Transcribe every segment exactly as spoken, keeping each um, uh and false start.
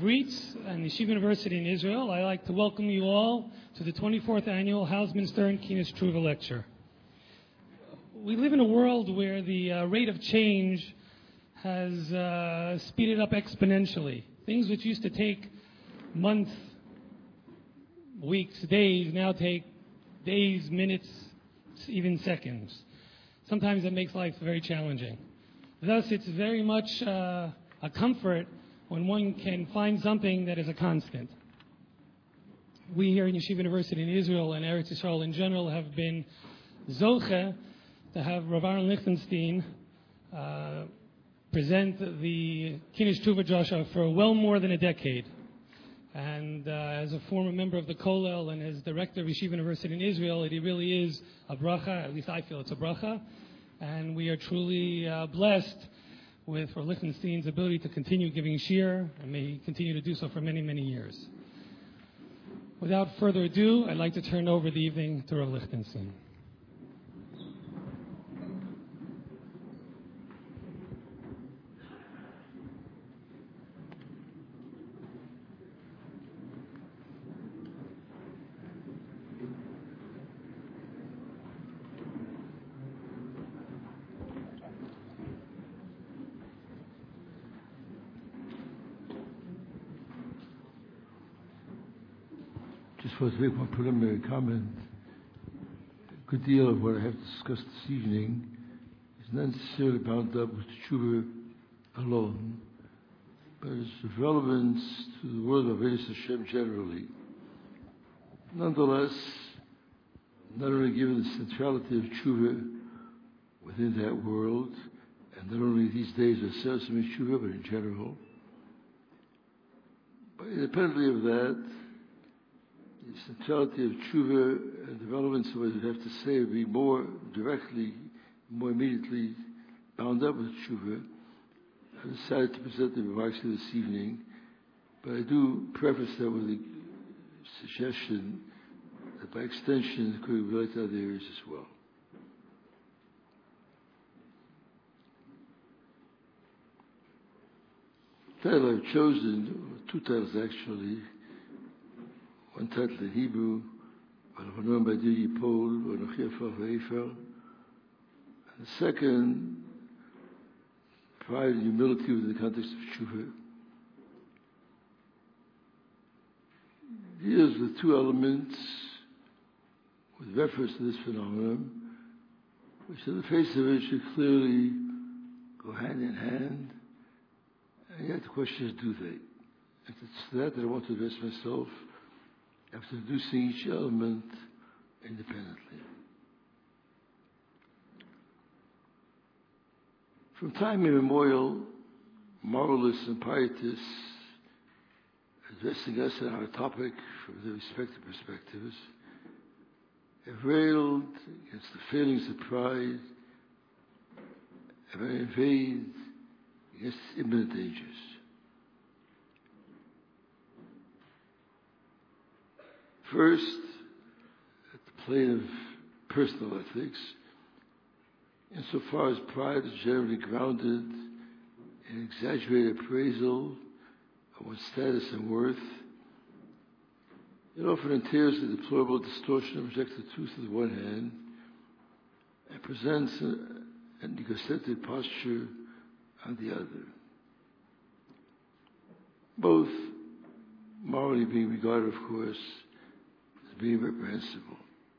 RIETS and Yeshiva University in Israel, I'd like to welcome you all to the twenty-fourth Annual Hausman Stern Kines Truva Lecture. We live in a world where the uh, rate of change has uh, speeded up exponentially. Things which used to take months, weeks, days, now take days, minutes, even seconds. Sometimes that makes life very challenging. Thus, it's very much uh, a comfort when one can find something that is a constant. We here in Yeshiva University in Israel and Eretz Yisrael in general have been zoche to have Rav Aaron Lichtenstein uh, present the Kines Truva Joshua for well more than a decade. And uh, as a former member of the Kollel and as director of Yeshiva University in Israel, it really is a bracha. At least I feel it's a bracha. And we are truly uh, blessed with Rav Lichtenstein's ability to continue giving shir, and may he continue to do so for many, many years. Without further ado, I'd like to turn over the evening to Rav Lichtenstein. Just for to make one preliminary comment, a good deal of what I have discussed this evening is not necessarily bound up with tshuva alone, but its relevance to the world of Avodas Hashem generally. Nonetheless, not only given the centrality of tshuva within that world, and not only these days of Sesame tshuva, but in general, but independently of that, the centrality of tshuva and the relevance of what I have to say would be more directly, more immediately bound up with tshuva. I decided to present the remarks here this evening, but I do preface that with the suggestion that by extension it could relate to other areas as well. The title I've chosen, or two titles actually, one title in Hebrew, and the second, pride and humility within the context of tshuva, deals with two elements with reference to this phenomenon, which on the face of it should clearly go hand in hand, and yet the question is, do they? And it's that that I want to address myself after introducing each element independently. From time immemorial, moralists and pietists, addressing us on our topic from their respective perspectives, have railed against the failings of pride, have inveighed against imminent dangers. First, at the plane of personal ethics, insofar as pride is generally grounded in exaggerated appraisal of one's status and worth, it often entails the deplorable distortion of objective truth on the one hand and presents an egocentric posture on the other. Both morally being regarded, of course, being reprehensible.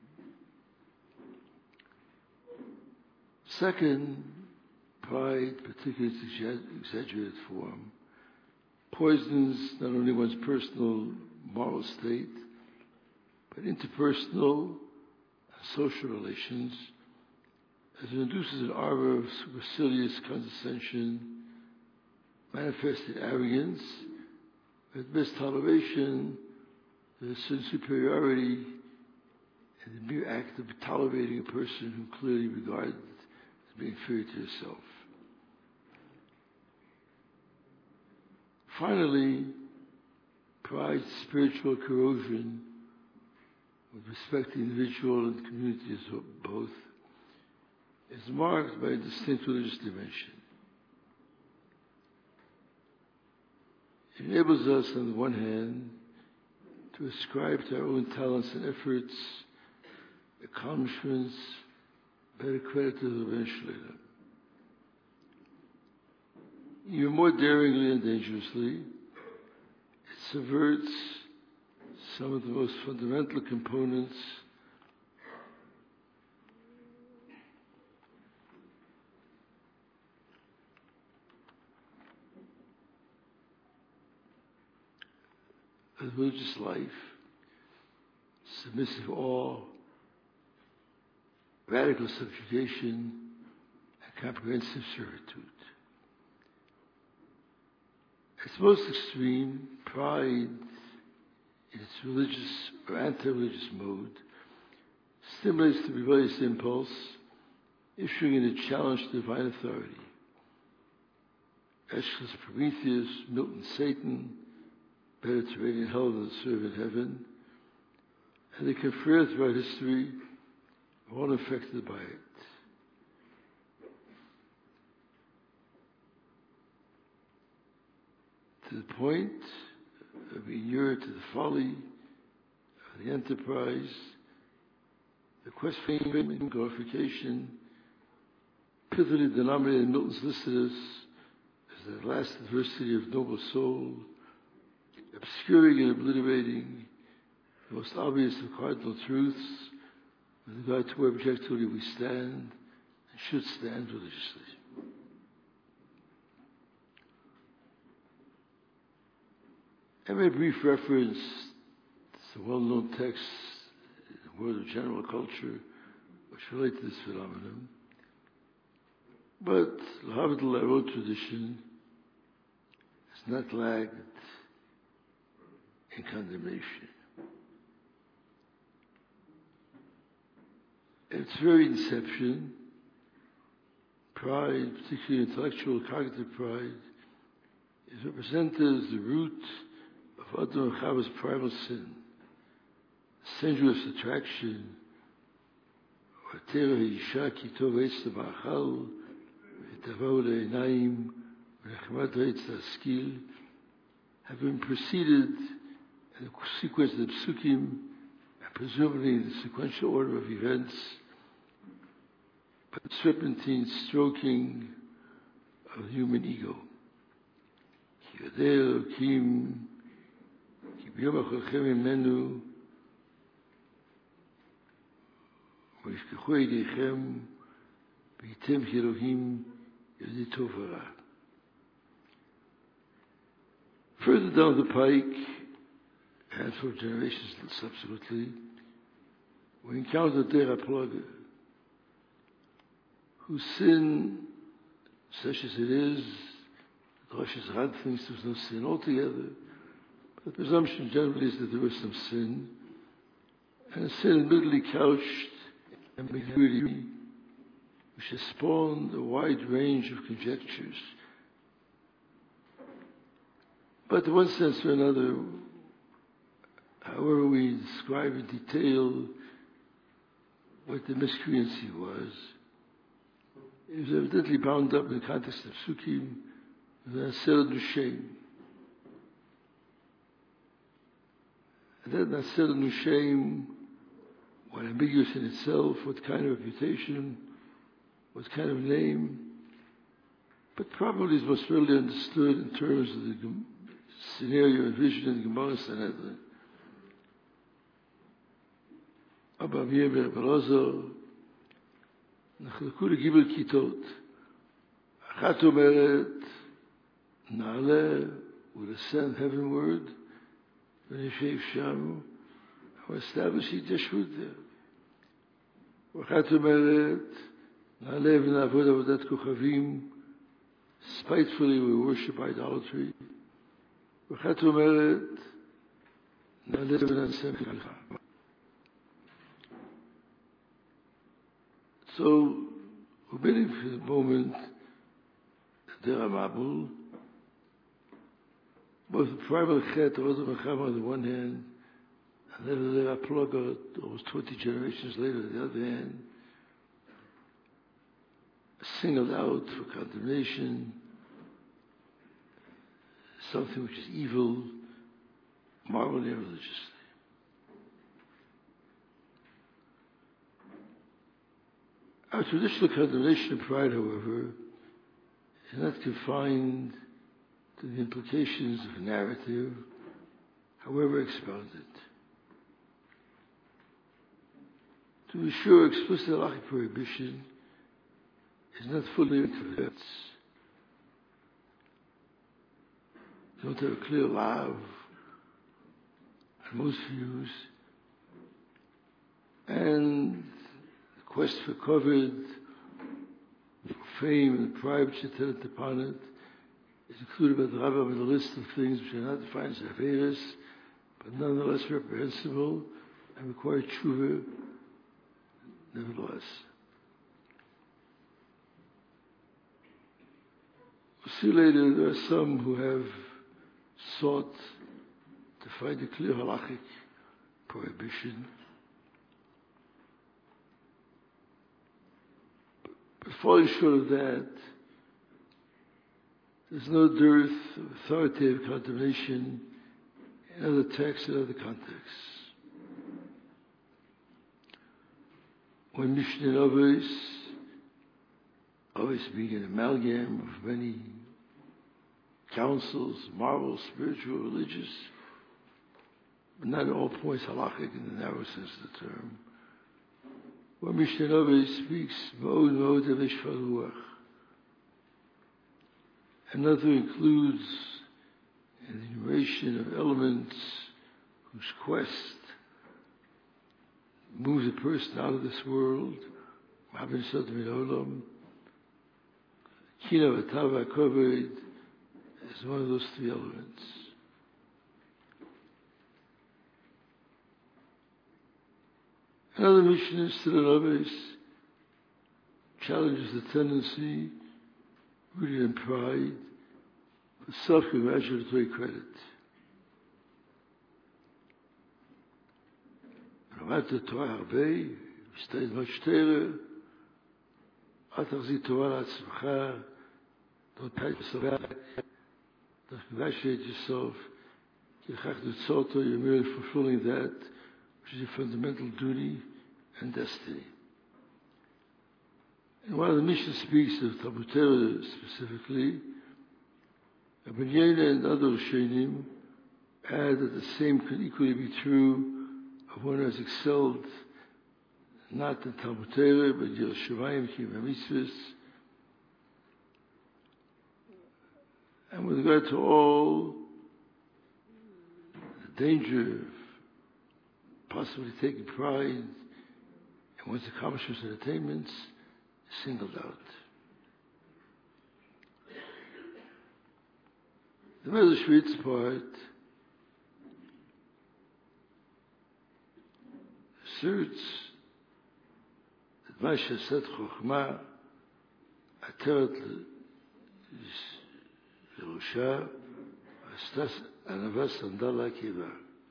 Second, pride, particularly its exaggerated form, poisons not only one's personal moral state, but interpersonal and social relations, as it induces an ardor of supercilious condescension, manifested arrogance, with mistoleration, the superiority and the mere act of tolerating a person who clearly regarded as being inferior to yourself. Finally, pride's spiritual corrosion with respect to the individual and community as both is marked by a distinct religious dimension. It enables us, on the one hand, to ascribe to our own talents and efforts, accomplishments, better credit to the eventually. Even more daringly and dangerously, it subverts some of the most fundamental components of religious life: submissive awe, radical subjugation, and comprehensive servitude. Its most extreme, pride in its religious or anti-religious mode stimulates the rebellious impulse, issuing in a challenge to divine authority. Aeschylus Prometheus, Milton Satan, better to reign in hell than to serve in heaven, and the confreres throughout history are all affected by it. To the point of being inured to the folly of the enterprise, the quest for fame and glorification, pithily denominated in Milton's Lycidas as the last adversity of noble soul, obscuring and obliterating the most obvious of cardinal truths with regard to where objectively we stand and should stand religiously. And a brief reference to the well-known texts in the world of general culture which relate to this phenomenon. But the oral tradition has not lagged in condemnation. At its very inception, pride, particularly intellectual cognitive pride, is represented as the root of Adam and Chava's primal sin, sensuous attraction, or Tera Isha ki tov eitz ba'achal, v'tavau le'einayim, v'nechmat eitz askil, have been preceded in the sequence of the psukim, and presumably in the sequential order of events, by the serpentine stroking of the human ego. Ki yodei Elokim, ki b'yom ha'cholchem imenu, v'yishkechu eideichem, v'yitem ki Elohim yodei tov v'ra. Further down the pike, a handful of generations subsequently, we encounter Dera Plaga, whose sin, such as it is, the Rosh Hashanah thinks there was no sin altogether, but the presumption generally is that there was some sin, and a sin admittedly couched in ambiguity, which has spawned a wide range of conjectures. But in one sense or another, however we describe in detail what the miscreancy was, it was evidently bound up in the context of Sukkim with Nasser Nushem. And that Nasser Nushem, while ambiguous in itself, what kind of reputation, what kind of name, but probably is most readily understood in terms of the scenario envisioned in Gemara Sanhedrin. Abba Amir ben Elazar נחלקו לגיבל כיתות. אחת אומרת, נעלה ולסcend heavenward, ונשב שם, or establish התיישבות there. ואחת אומרת, נעלה ונעבוד עבודת כוכבים, spitefully we worship idolatry. ואחת אומרת, נעלה ונעשה מלאכה. So, omitting for the moment the Ramabul, both the primal chet of Adam and Chava on the one hand, and then the Raplaga, almost twenty generations later on the other hand, singled out for condemnation, something which is evil, morally and religiously. Our traditional condemnation of pride, however, is not confined to the implications of a narrative, however expounded. To be sure, explicit halachic prohibition is not fully into it. Don't have a clear law on most views, and the quest for covet, for fame and pride which attendant upon it is included by the Rambam in the list of things which are not defined as averos, but nonetheless reprehensible and require tshuva nevertheless. We'll see later there are some who have sought to find a clear halachic prohibition. But falling short of that, there's no dearth of authoritative condemnation in other texts and other contexts. When Mishnah and Avos, always being an amalgam of many councils, moral, spiritual, religious, but not at all points halachic in the narrow sense of the term. When Mishnah and Avos speaks, Ma'od Ma'od Av Shvar Ruach. Another includes an enumeration of elements whose quest moves a person out of this world. Kina v'tava koved is one of those three elements. Another mission is Siddhanavis challenges the tendency rooted in pride for self-congratulatory credit. למדת תורה הרבה, משתדל מאוד שטרה, אל תחזיר תורה לעצמך, don't pat yourself back, don't congratulate yourself, לכך לצורתו, you're merely fulfilling that which is your fundamental duty and destiny. And while the mission speaks of Talmud Torah specifically, Rabbi Yena and other Rishonim add that the same could equally be true of one who has excelled not in Talmud Torah, but in Yerushalayim, Kiyum HaMitzvos. And with regard to all the danger of possibly taking pride in one's accomplishments and attainments, singled out. The Medrash Schwitz part asserts that Masha said Chochmah Ateret Yerusha Astas Anavas Andala Kiva.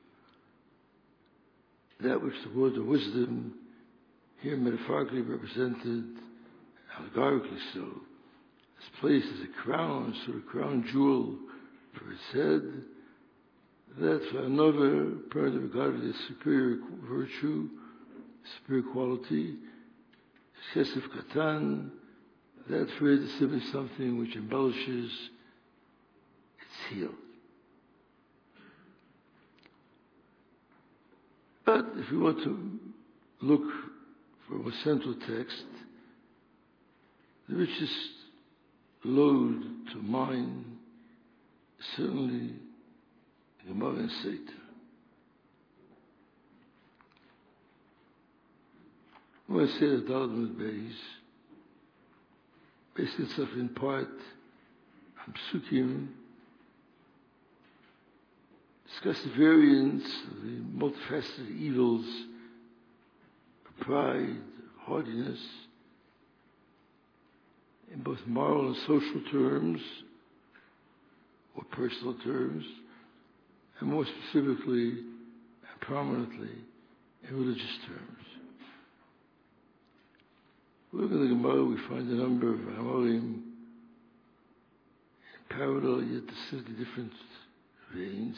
That which the word of wisdom, here metaphorically represented, allegorically so, is placed as a crown, sort of crown jewel for its head, that for another apparently regarded as superior virtue, superior quality, Kesef Katan, that for it is simply something which embellishes its heel. But if we want to look for a central text, the richest load to mine is certainly Gemara and Satan. When I say that Daled Beis, based itself in part on Psukim, discuss the variants of the multifaceted evils of pride, of haughtiness, in both moral and social terms, or personal terms, and more specifically and prominently in religious terms. Look at the Gemara, we find a number of Amorim in parallel yet distinctly different veins.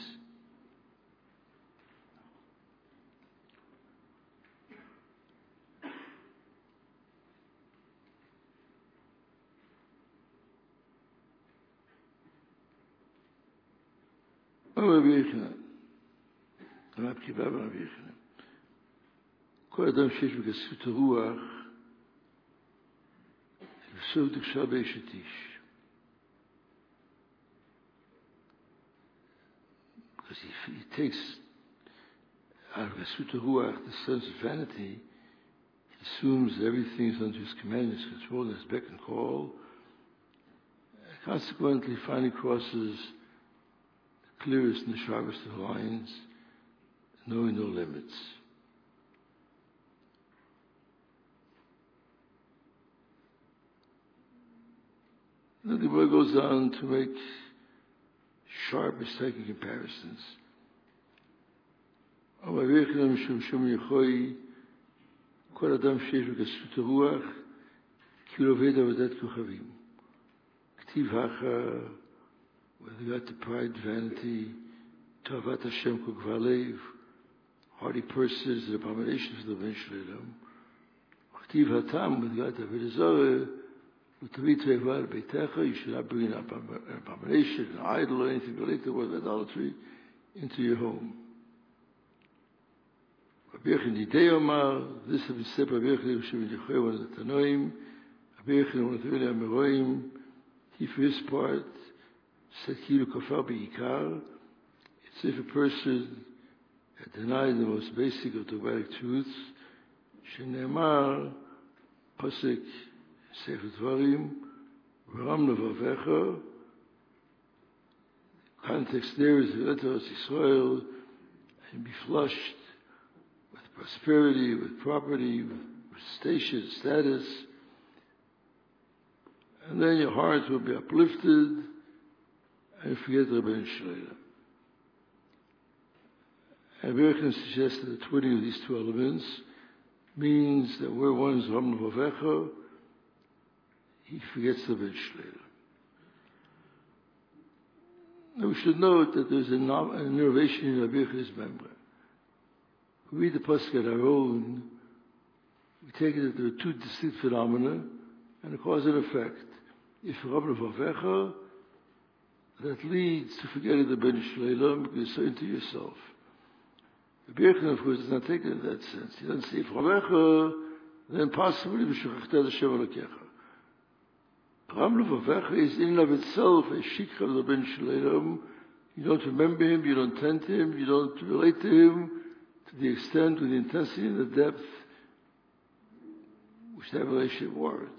Rabbi Yochanan, Rabbi Kiva Rabbi Yochanan, כל אדם שיש בגסות הרוח, בסוף דקשה באשת איש. Because he, he takes out of Gesut Ruach the sense of vanity, he assumes that everything is under his command, his control, his beck and call, and consequently finally crosses the clearest and the sharpest of lines, knowing no limits. Then the word goes on to make sharp, striking comparisons. אבל ויחנם משום שום יכוי, כל אדם שיש בגסות הרוח, כאילו עובד עבודת כוכבים. כתיב הכה, with regard to pride, vanity, תאוות השם כגבל לב, hardy purses, the abominations of the Ben Shalom. כתיב התם, with regard to עבודת זרה, you should not bring an abomination, an idol, or anything related with idolatry into your home. This has been said by Rabbi Yochanan, one of the Tanoim. Rabbi Yochanan, one of the early Amoraim, he for his part said, Kilu kafar be'ikar. It's if a person had denied the most basic of dogmatic truths, Shenemar, Pasuk, Sefer Dvarim, V'ram levavecha. Context there is the Eretz Yisrael, and be flushed with prosperity, with property, with station, status, and then your heart will be uplifted, and forget the Ben Shalom. And Rabbi Yochanan suggests that the twinning of these two elements means that where one is V'ram levavecha, he forgets the Ben Shalom. Now we should note that there's an innovation in Rabbi Yochanan's memory. We read the Pasuk at our own, we take it that there are two distinct phenomena and a cause and effect. If Rabbi Vavecha, that leads to forgetting the Ben Shalom because you're so into yourself. Rabbi Yochanan, of course, does not take it in that sense. He doesn't say, if Vavecha, then possibly V'shachachta Hashem Elokecha. Ram Levavecha is in and of itself a shikha of the Ben Shalom. You don't remember him, you don't tend to him, you don't relate to him to the extent, with the intensity and the depth which that relationship warrants.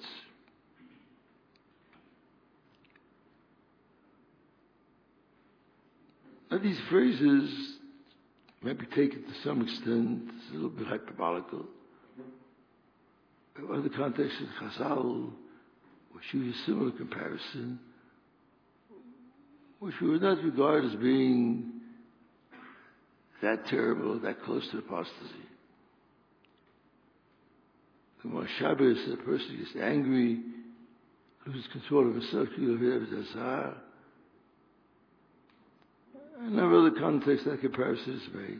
Now these phrases might be taken to some extent, it's a little bit hyperbolical. In other contexts in Chazal, which use a similar comparison, which we would not regard as being that terrible, that close to apostasy. The Gemara Shabbos, a person gets angry, loses control of himself, and in other contexts that comparison is made.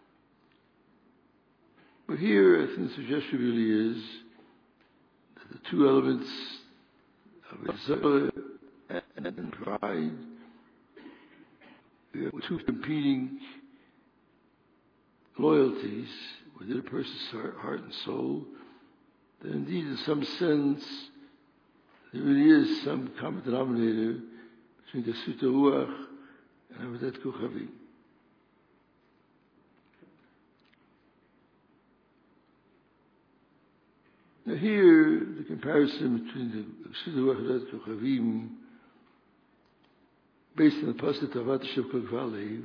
But here, I think the suggestion really is that the two elements of desire and pride, we have two competing loyalties within a person's heart and soul, that indeed in some sense there really is some common denominator between the Gesut Ruach and Avodat Kochavim. Now here, the comparison between the Gesut Ruach and Avodat Kochavim, based on the Pasuk Tavat Hashem Kol Valev,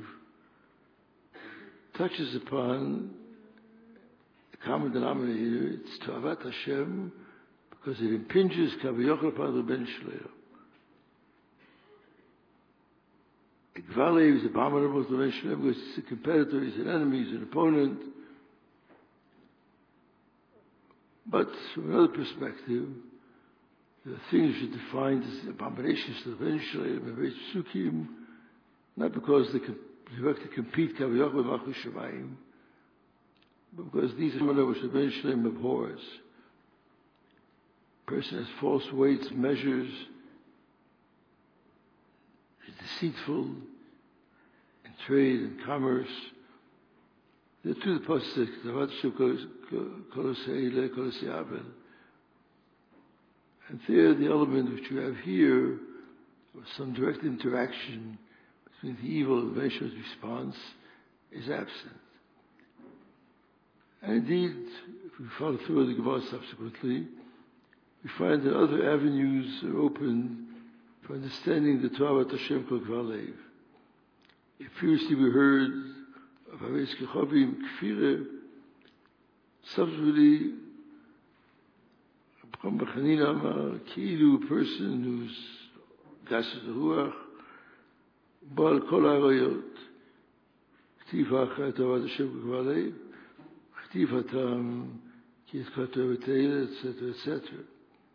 touches upon the common denominator. It's Tavat Hashem because it impinges Kaviyachal upon the Ben Shalom. Gvalev is abominable to the Ben Shalom because it's a competitor, he's an enemy, he's an opponent. But from another perspective, the things you defined as abominations to the Psukim, not because they can directly compete with Malchus Shamayim, but because these are which eventually abhors. Person has false weights, measures, is deceitful in trade and commerce. There are two passages, and there the element which you have here, of some direct interaction between the evil and the virtuous response, is absent. And indeed, if we follow through the Gemara subsequently, we find that other avenues are open for understanding the Torah Hashem Kol Kvalev. If previously we heard of Haris Kechavim Kfire, subsequently, Abraham Bachanina Amar, Ki'ilu, a person who's Gasset Ruach, Baal Kol HaRayot, K'tiv HaChat Torah Hashem Kol Kvalev, K'tiv HaTam, Ki Yitzchak Torah V'Teila, et cetera, et cetera.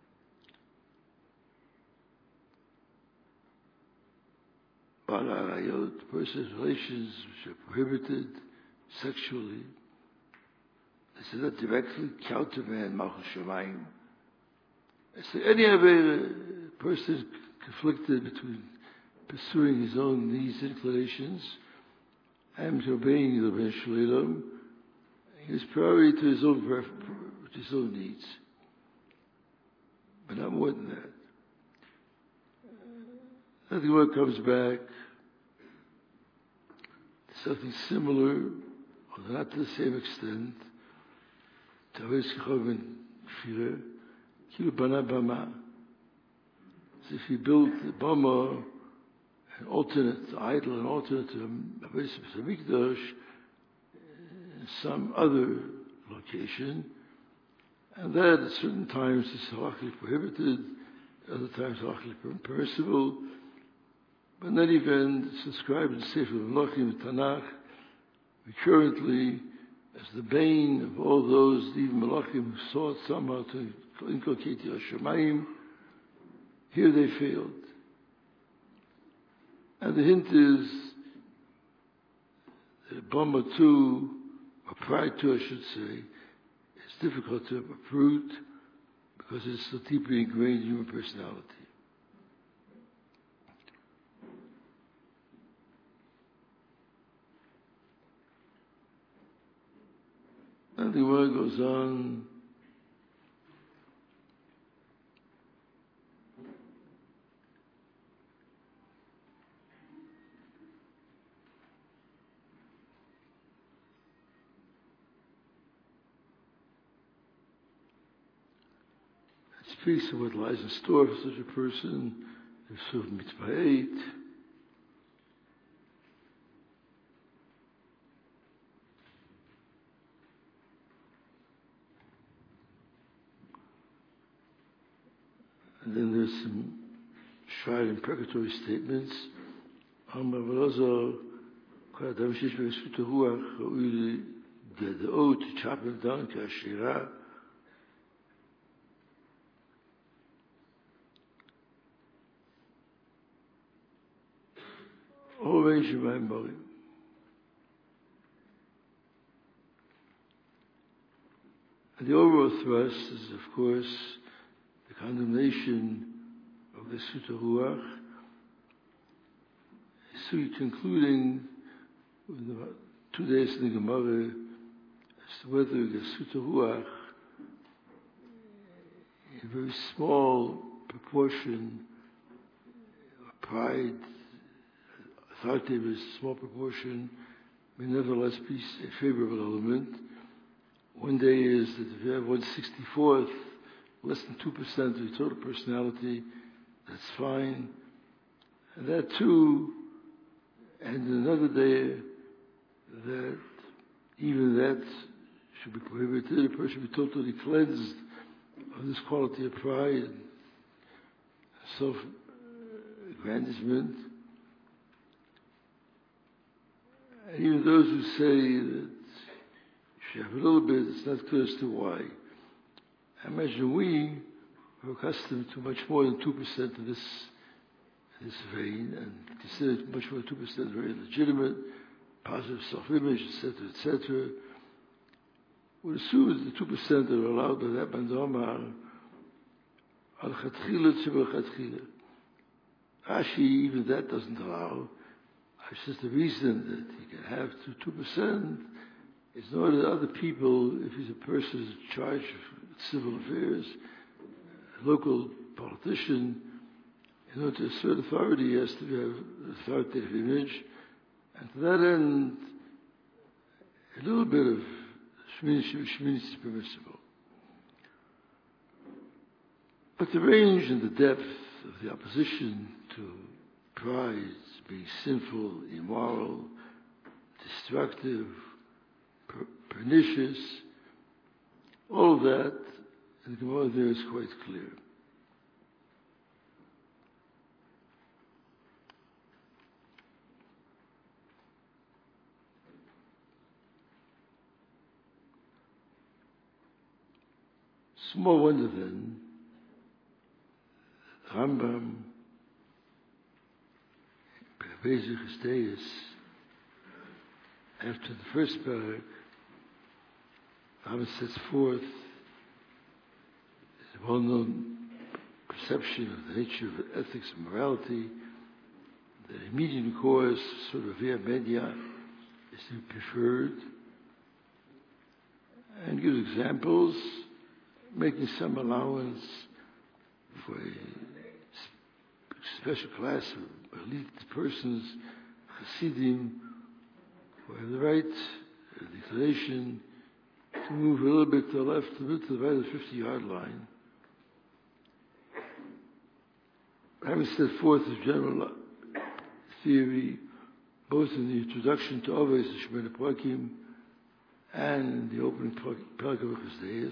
Baal HaRayot, the person's relations which are prohibited sexually, this is not directly countermand Malchus Shamayim. So any other person is conflicted between pursuing his own needs, inclinations, and obeying the Ben Shalom. His priority to his own to his own needs, but not more than that. I think what comes back to something similar, although not to the same extent, to Haris Kechavim Kfire, Kilu Bana Bama. As if he built the Bama, an alternate idol, an alternate to Haris Mikdash, in some other location, and that at certain times is halachically prohibited, other times halachically permissible. But in any event, it's described in Sefer Malachim Tanakh, we currently, as the bane of all those, even Malachim, who sought somehow to inculcate the Hashemayim, here they failed. And the hint is that Bama too, or pride too, I should say, is difficult to uproot because it's so deeply ingrained in human personality. And the word goes on. It speaks of what lies in store for such a person. If so, mitzvah eight. And then there's some short imprecatory statements. Amar Velazar, Kol Adam Sheish B'Yesut HaRuach, Ra'ui L'Yada'o, to chop him down, K'Ashira. All range of my body. And the overall thrust is, of course, the condemnation of the Sutta Ruach, so concluding with about two days in the Gemara as to whether the Sutta Ruach, in a very small proportion, pride, authoritative, small proportion, may nevertheless be a favorable element. One day is that if you have one sixty-fourth, less than two percent of your total personality, that's fine. And that too, and another day that even that should be prohibited. A person should be totally cleansed of this quality of pride, self-aggrandizement. And even those who say that if you have a little bit, it's not clear as to why. I imagine we we're accustomed to much more than two percent in this, in this vein, and consider much more than two percent very legitimate, positive self-image, et cetera, et cetera. Would assume that the two percent that are allowed by that Bandoma are al-Khatchila tzibur-Khatchila. Rashi, even that doesn't allow. It's just the reason that he can have two percent is in order that other people, if he's a person who's in charge of civil affairs, a local politician, in order to assert authority, he has to have an authoritative image. And to that end, a little bit of Shmini is permissible. But the range and the depth of the opposition to pride being sinful, immoral, destructive, per- pernicious, all of that in the Gemara there is quite clear. Small wonder then, Rambam, Bezig Deus, after the first parak, Rambam sets forth the well-known perception of the nature of ethics and morality, the immediate course, sort of via media, is to be preferred, and gives examples, making some allowance for a special class of elite persons, Hasidim, who have the right, the inclination to move a little bit to the left, a bit to the right of the fifty-yard line. Having set forth a general theory, both in the introduction to Avos and Shemona Prakim and in the opening parak of Chesdeus,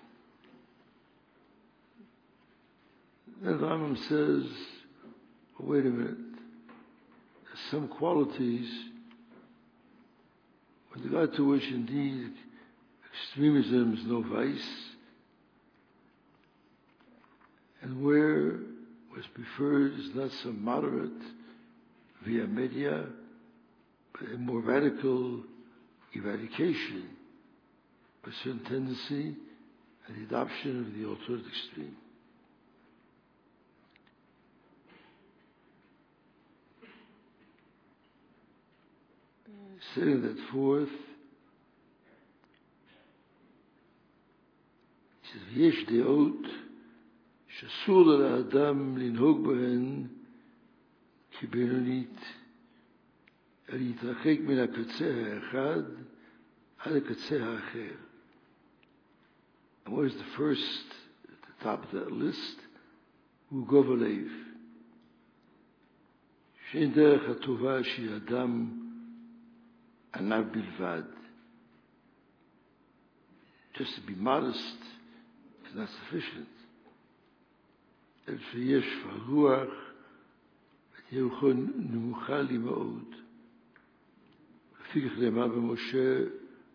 then the Rambam says, oh, wait a minute, there's some qualities with regard to which indeed extremism is no vice, and where what's preferred is not some moderate via media, but a more radical eradication of a certain tendency and the adoption of the alternate extreme. Setting that forth, he says, "V'yesh deot she'asur la'adam linhog b'hen ki benonit el yitrachek min hakatzeh ha'echad ad hakatzeh ha'acher." And what is the first at the top of that list? Ugov alev. She'en derech hatova she'adam Anav bilvad. Just to be modest is not sufficient. El sheyesh faruach v'yeruchon numucha li ma'od. Lefikach ne'emar b'Moshe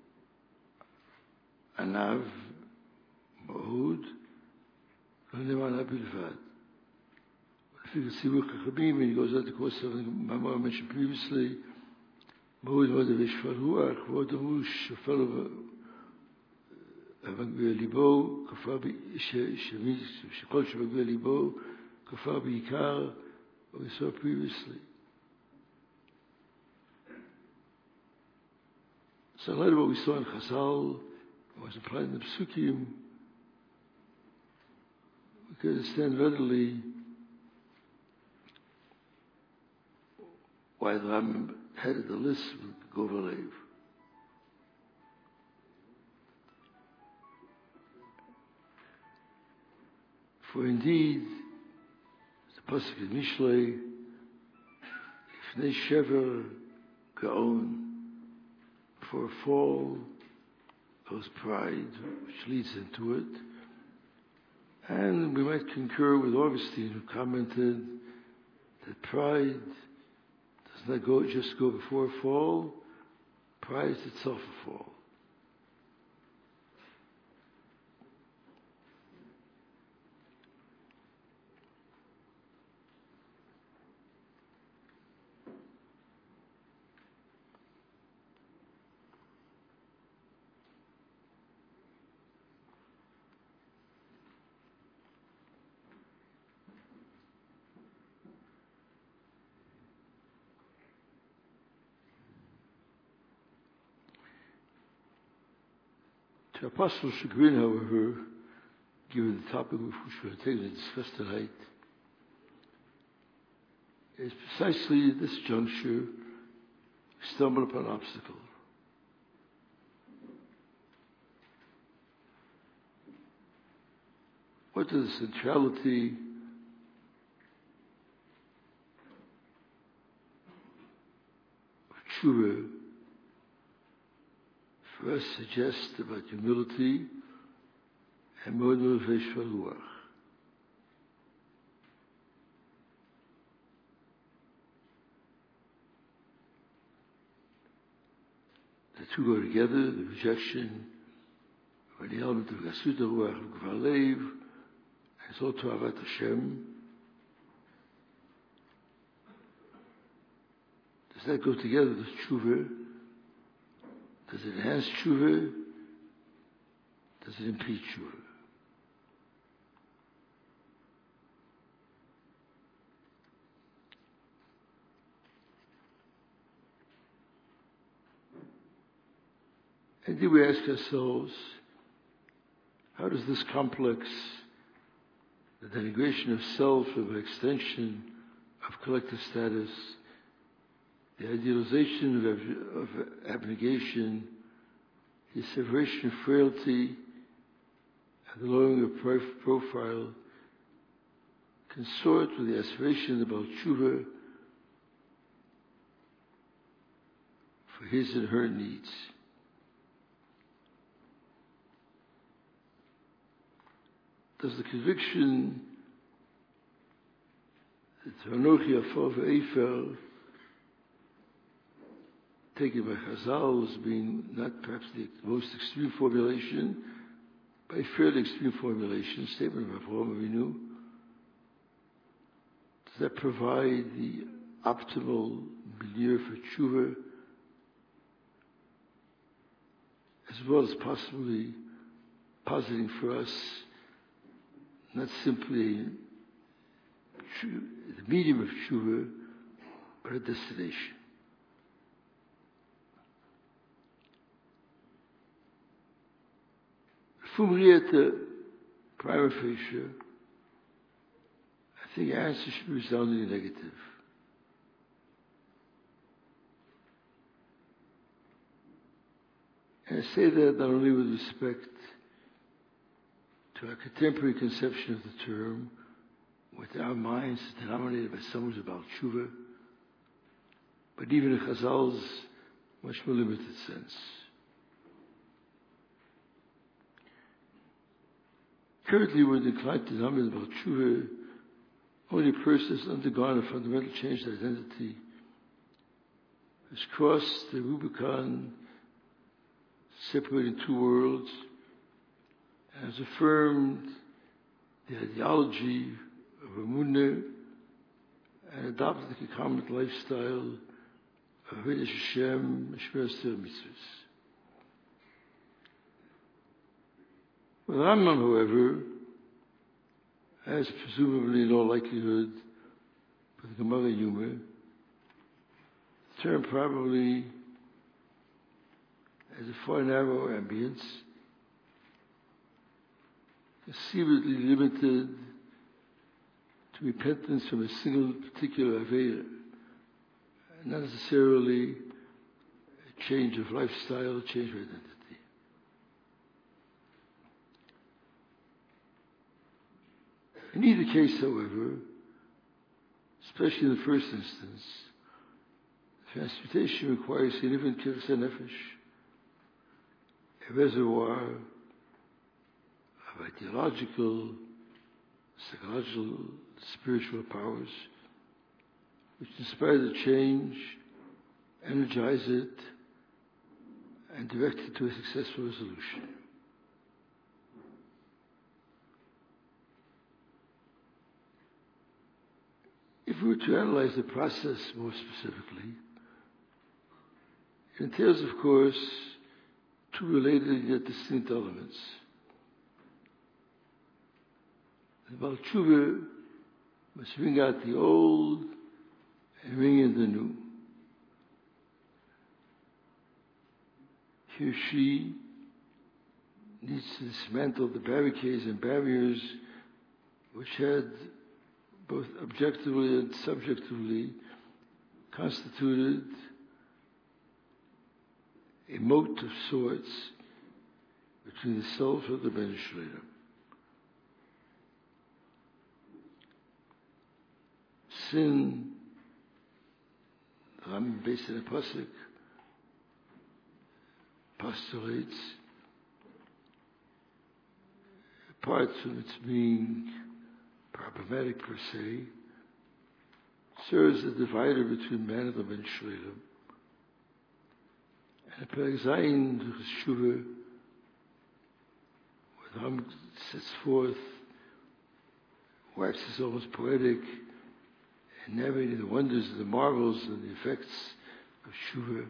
Anav ma'od lo ne'emar anav bilvad. Lefikach Sivuch Chachamim, and he goes out to quote something Mamar mentioned previously, מאוד מאוד ושפל רוח, ועוד אמרו שפל מגביה ליבו, כפר שכל שמגביה ליבו, כפר בעיקר, what we saw previously. So in light of what we saw in Chazal, what was applied in the Psukim, we can understand readily why the Rambam headed the list with Govalev. For indeed, the pasuk in Mishlei, Ifnei Shever Gaon, for a fall goes pride, which leads into it. And we might concur with Augustine, who commented that pride does not go, just go before a fall, pride is itself a fall. To Apostle chagrin, however, given the topic which we are taking to discuss tonight, is precisely at this juncture we stumble upon an obstacle. What is the centrality of tshuva for us suggest about humility and model veshvaluach? The two go together, the rejection of the element of Gasut Ruach of Gvalev, and so to Avat Hashem. Does that go together with tshuva? Does it enhance tshuva? Does it impede tshuva? And then we ask ourselves, how does this complex, the denigration of self and by extension of collective status, the idealization of, of abnegation, the separation of frailty, and the lowering of profile, consort with the aspiration about tshuva for his and her needs? Does the conviction that Anochi Afar Ve'efer, taken by Chazal as being not perhaps the most extreme formulation, but a fairly extreme formulation, statement of Avraham Avinu, does that provide the optimal milieu for tshuva, as well as possibly positing for us not simply the medium of tshuva, but a destination? Fumriete prima facie, I think the answer should be resoundingly negative. And I say that not only with respect to our contemporary conception of the term, with our minds denominated by someone who's about tshuva, but even in Chazal's much more limited sense. Currently, we're inclined to denominate about tshuva only a person has undergone a fundamental change in identity, has crossed the Rubicon separating two worlds, and has affirmed the ideology of Emunah and adopted the concomitant lifestyle of Avodas Hashem and Shmiras Torah Mitzvahs. With Rambam, however, as presumably in all likelihood for the Gemara Yuma, the term probably has a far narrower ambience, conceivably limited to repentance from a single particular Avera, not necessarily a change of lifestyle, a change of identity. In either case, however, especially in the first instance, transmutation requires significant kiras nefesh, a reservoir of ideological, psychological, spiritual powers which inspire the change, energize it, and direct it to a successful resolution. If we were to analyze the process more specifically, it entails, of course, two related yet distinct elements. The Baal Tshuva must bring out the old and bring in the new. He or she needs to dismantle the barricades and barriers which had both objectively and subjectively constituted a moat of sorts between the self and the Ben Shleira. Sin, the Rambam based in a pasuk, postulates, apart from its being problematic per se, serves as a divider between man and the Ben Shleira. And Perek Zayin, the Cheshuvah, where the Rambam sets forth, waxes almost poetic, and narrating the wonders and the marvels and the effects of Shuvah.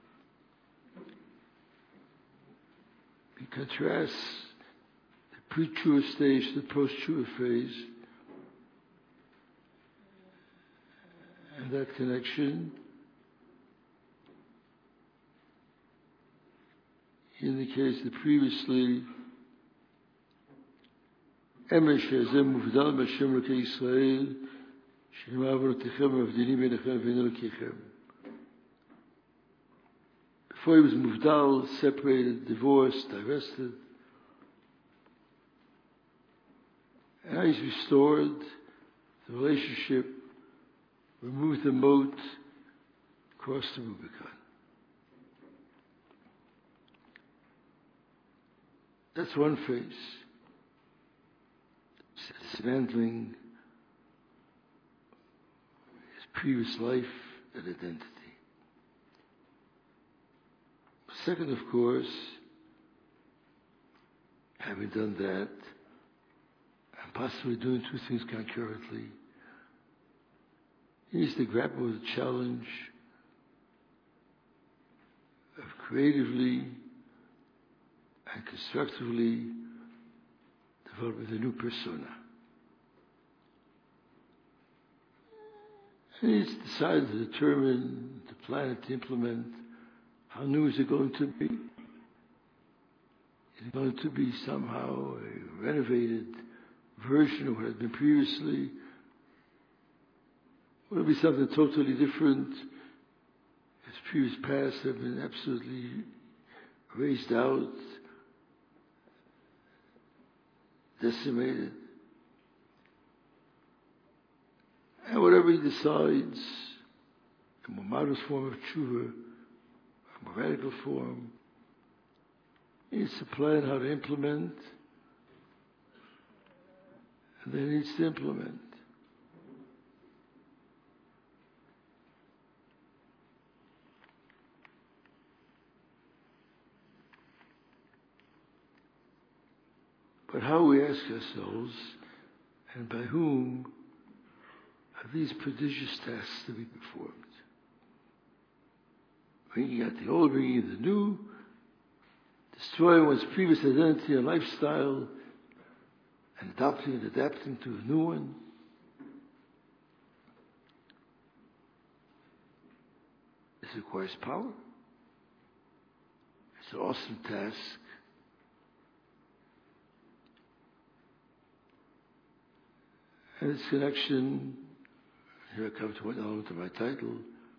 He contrasts the pre-Tshuva stage to the post-Tshuva phase, and that connection indicates that previously Emesh Hazem Muvdal Mashem Rukei Yisrael before he was muvdal, separated, divorced, divested, and now he's restored the relationship, removed the moat, crossed the Rubicon. That's one phase. It's dismantling previous life and identity. Second, of course, having done that, and possibly doing two things concurrently, he needs to grapple with the challenge of creatively and constructively developing a new persona. And he's decided to determine the plan to implement. How new is it going to be? Is it going to be somehow a renovated version of what had been previously? Will it be something totally different? Its previous past have been absolutely raised out, decimated. And whatever he decides, a more modest form of tshuva, a more radical form, he needs to plan how to implement, and then he needs to implement. But how we ask ourselves, and by whom, are these prodigious tasks to be performed? Bringing out the old, bringing in the new, destroying one's previous identity and lifestyle, and adopting and adapting to a new one. This requires power. It's an awesome task. And its connection, here I come to one element of my title.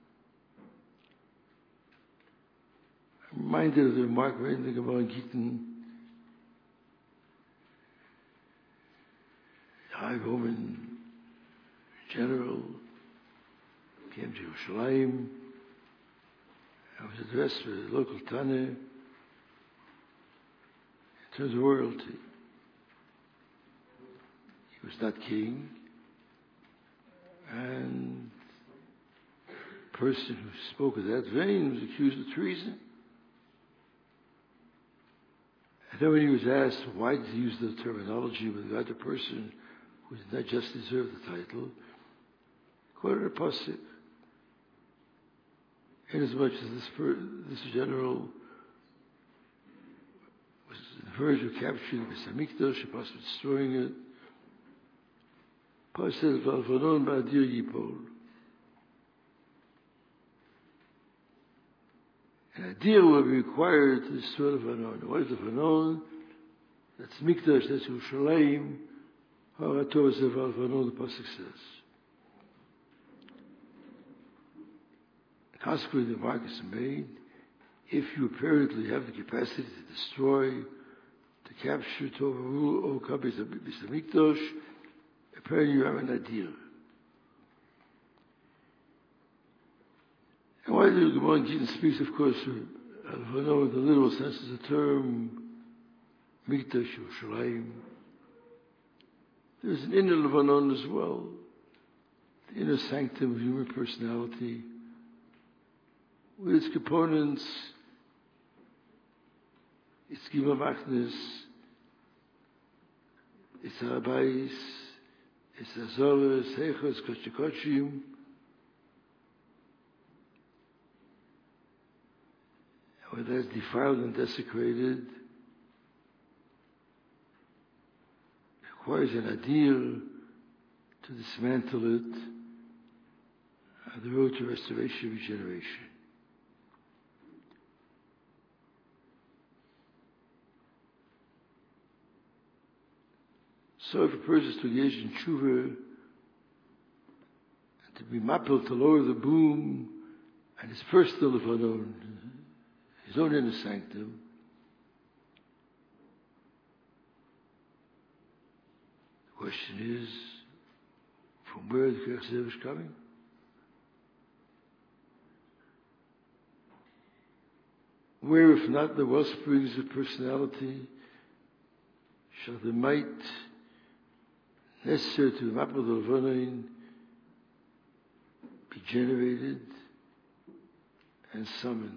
I'm reminded of the remark made in the Gemara in Gittin. The High Roman general came to Yerushalayim and was addressed for the local Tane in terms of royalty. He was not king, and the person who spoke of that vein was accused of treason. And then when he was asked why did he use the terminology with regard to a person who did not just deserve the title, he quoted a pasuk. Inasmuch as this, per, this general was on the verge of capturing the Hamikdash, possibly destroying it, Paul said, "Valvanon ba'adir yipol." An adir will be required to destroy the Vanon. What is the Vanon? That's Mikdash, that's Yerushalayim. Harator Zeval Vano, the Pasuk says. Consequently, the mark is made. If you apparently have the capacity to destroy, to capture, to overrule, overcome Mister Mikdash, apparently you have an idea. And why the Gemara in Gittin speaks, of course, of Vano, the literal sense of the term, Mikdash Yerushalayim. There's an inner Levanon as well, the inner sanctum of human personality, with its components, its Gimel Machnes, its Arabais, its Azoras, Heichos, Koshikochim, where that's defiled and desecrated, requires an ideal to dismantle it on the road to restoration and regeneration. So if a person is to engage in tshuva and to be mapped to lower the boom and his personal levanon, his own inner sanctum, the question is, from where the Kerech Zev is coming? Where, if not the wellsprings of personality, shall the might necessary to map of the Levanon be generated and summoned?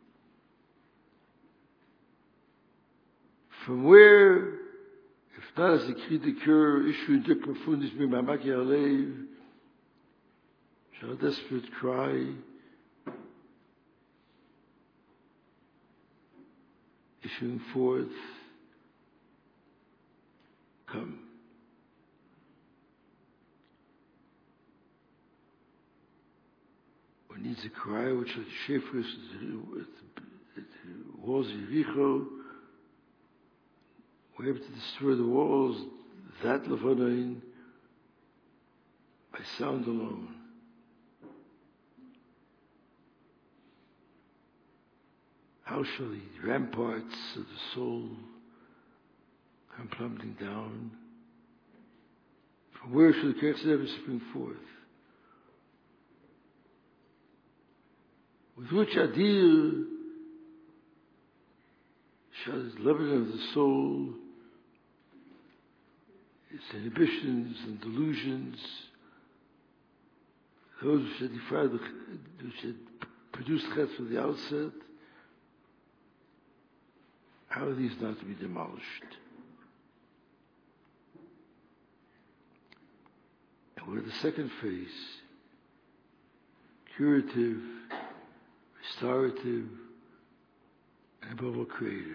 From where, if not as the cri de cœur issued de profundis b'mamaki alev, shall a desperate cry issuing forth come? One needs a cry which, like the Shepherds at the walls of Yericho, were able to destroy the walls, that Levanon, by sound alone. How shall the ramparts of the soul come plummeting down? From where shall the Kerech Zev spring forth? With which idea shall the lebanon of the soul, its inhibitions and delusions, those which had defiled, which had produced chet from the outset, how are these not to be demolished? And we're the second phase, curative, restorative, and above all creative.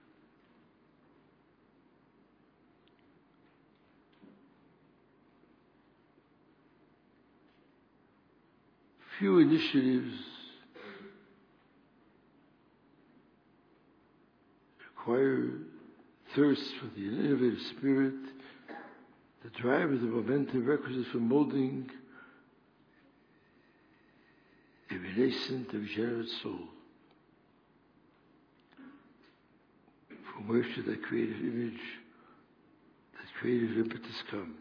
Few initiatives require thirst for the innovative spirit, the drive of the momentum requisite for molding a renascent and regenerate soul. From where should that creative image, that creative impetus come?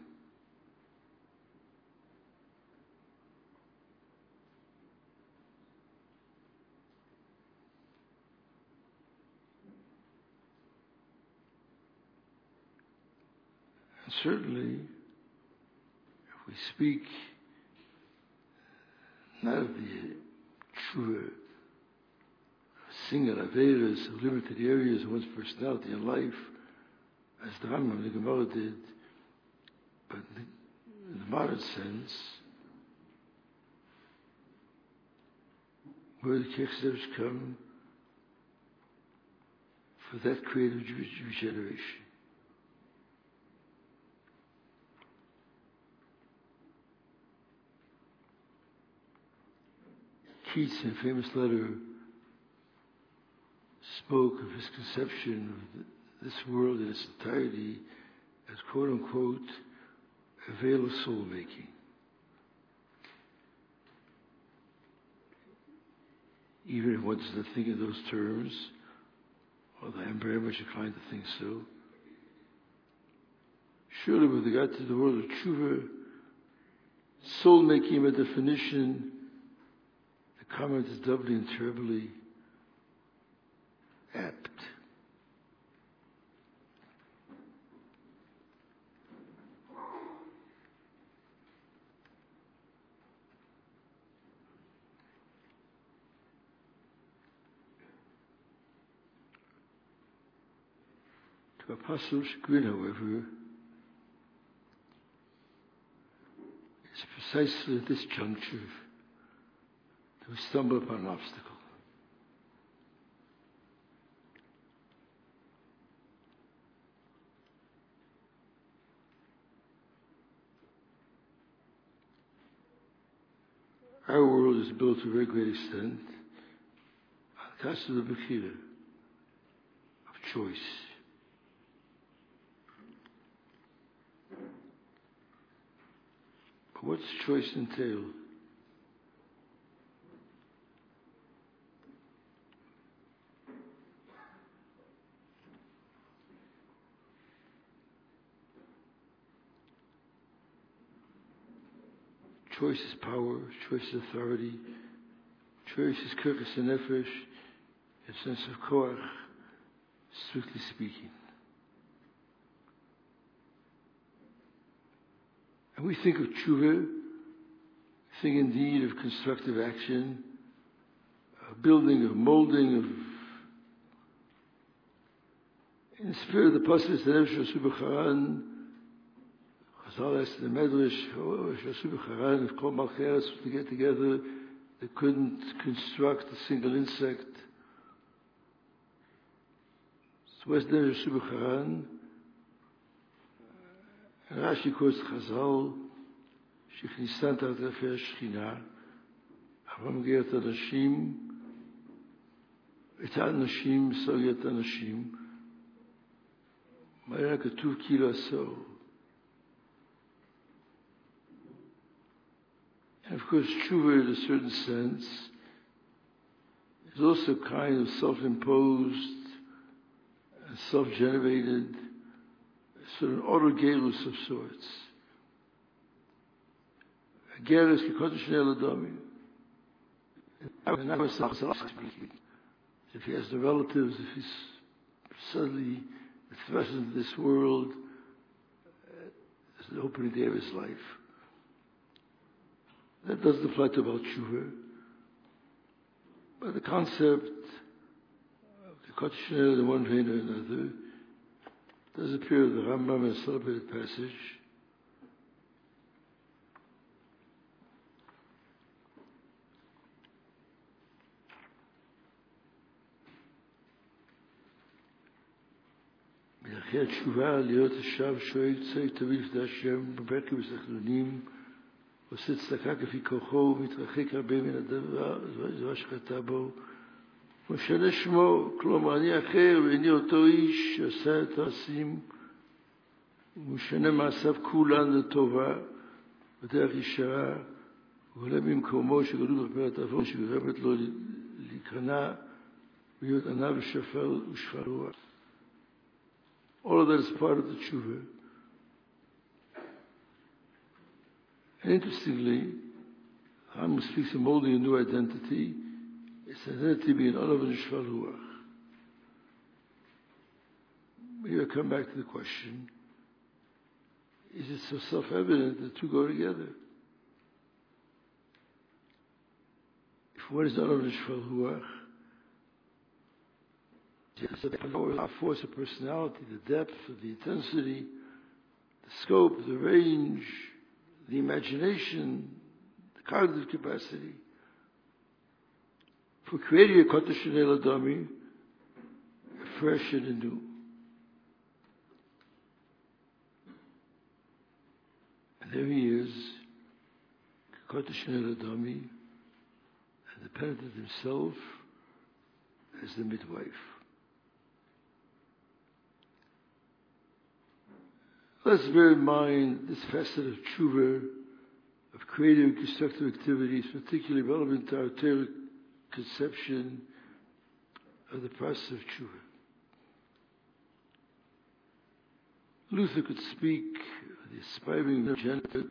And certainly, if we speak not of the true single averas of limited areas of one's personality and life, as the Rambam and the Gemara did, but in the modern sense, where the Kerech Zev come for that creative regeneration. Keats, in a famous letter, spoke of his conception of the, this world in its entirety as quote-unquote a veil of soul-making. Even if one does not think in those terms, although I am very much inclined to think so, surely with regard to the world of tshuva, soul-making by definition, the comment is doubly and trebly apt. To Apostle's chagrin, however, it's precisely at this juncture that we stumble upon an obstacle. Our world is built to a very great extent on the cast of the bechira, of choice. But what's choice entail? Choice is power, choice is authority, choice is kirkus and nefesh, a sense of koach, strictly speaking. And we think of tshuva, think indeed of constructive action, of building, of molding, of in the spirit of the pasuk that Nefesh B'charan, Chazal asked in the Medrash, Nefesh B'charan, if Kol Malcheres to get together, they couldn't construct a single insect. So where's Nefesh B'charan? And Rashi quotes Chazal, Shechnistan Tachat Nefesh Shechina, Avram Geret Anashim, Et Anashim, So Yet Anashim, Ma'era Katuv Kilo So. And of course, tshuva in a certain sense is also kind of self-imposed and self-generated, sort of an autogerus of sorts. A gerus kikodesh ne'eladami. If he has the relatives, if he's suddenly thrust into this world, it's the opening day of his life. That doesn't apply to about tshuva. But the concept of the kodesh in one vein or another does appear in the Rambam in a celebrated passage. Midachei tshuva liot hashav shoeg tzei taviv d'Hashem b'perkei b'sachronim עושה צדקה כפי כוחו ומתרחק הרבה מן הדבר, זו שחטא בו. משנה שמו, כלומר אני אחר ואיני אותו איש שעשה את העשים, ומשנה מעשיו כולן לטובה, בדרך ישרה, ועולה במקומו שגדול בפרת עוון שגרמת לו להיכנע, להיות ענה ושפל ושפל רוח. All of that is part of the tshuva. And interestingly, Rambam speaks of molding a new identity. It's an identity being olav and shval ruach. Maybe I come back to the question, is it so self-evident that the two go together? If one is olav and shval ruach, it's the power, the force of personality, the depth, the intensity, the scope, the range, the imagination, the cognitive capacity for creating a kodesh ne'eladami, fresh and anew. And there he is, kodesh ne'eladami, and the penitent himself as the midwife. Let's bear in mind this facet of tshuva, of creative and constructive activities, particularly relevant to our Torah conception of the process of tshuva. Luther could speak of the aspiring agenda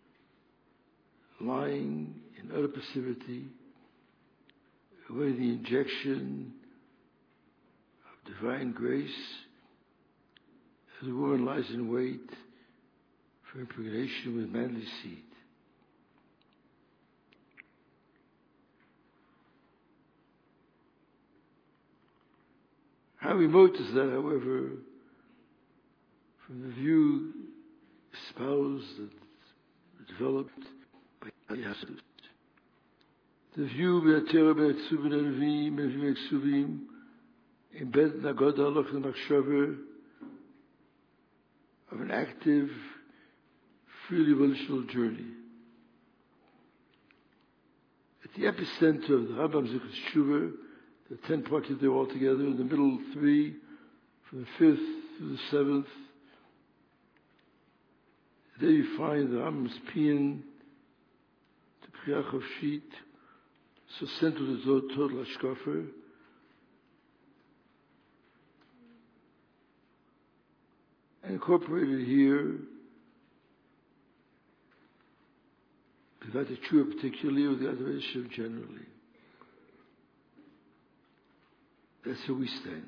lying in utter passivity, awaiting the injection of divine grace, as a woman lies in wait for impregnation with manly seed. How remote is that, however, from the view espoused and developed by Yahudut? The view b'atera b'atzuvin alvim b'avim eksuvim embedded in Agoda Halach and Machshava of an active, freely volitional journey. At the epicenter of the Rambam Zichus Tshuva, the ten parties there all together, in the middle three, from the fifth to the seventh, there you find the Rambam's Pian, the Priyach of Sheet, so central to the total Hashkafa, and incorporated here, without the Tshuva particularly, or the adoration generally. That's where we stand.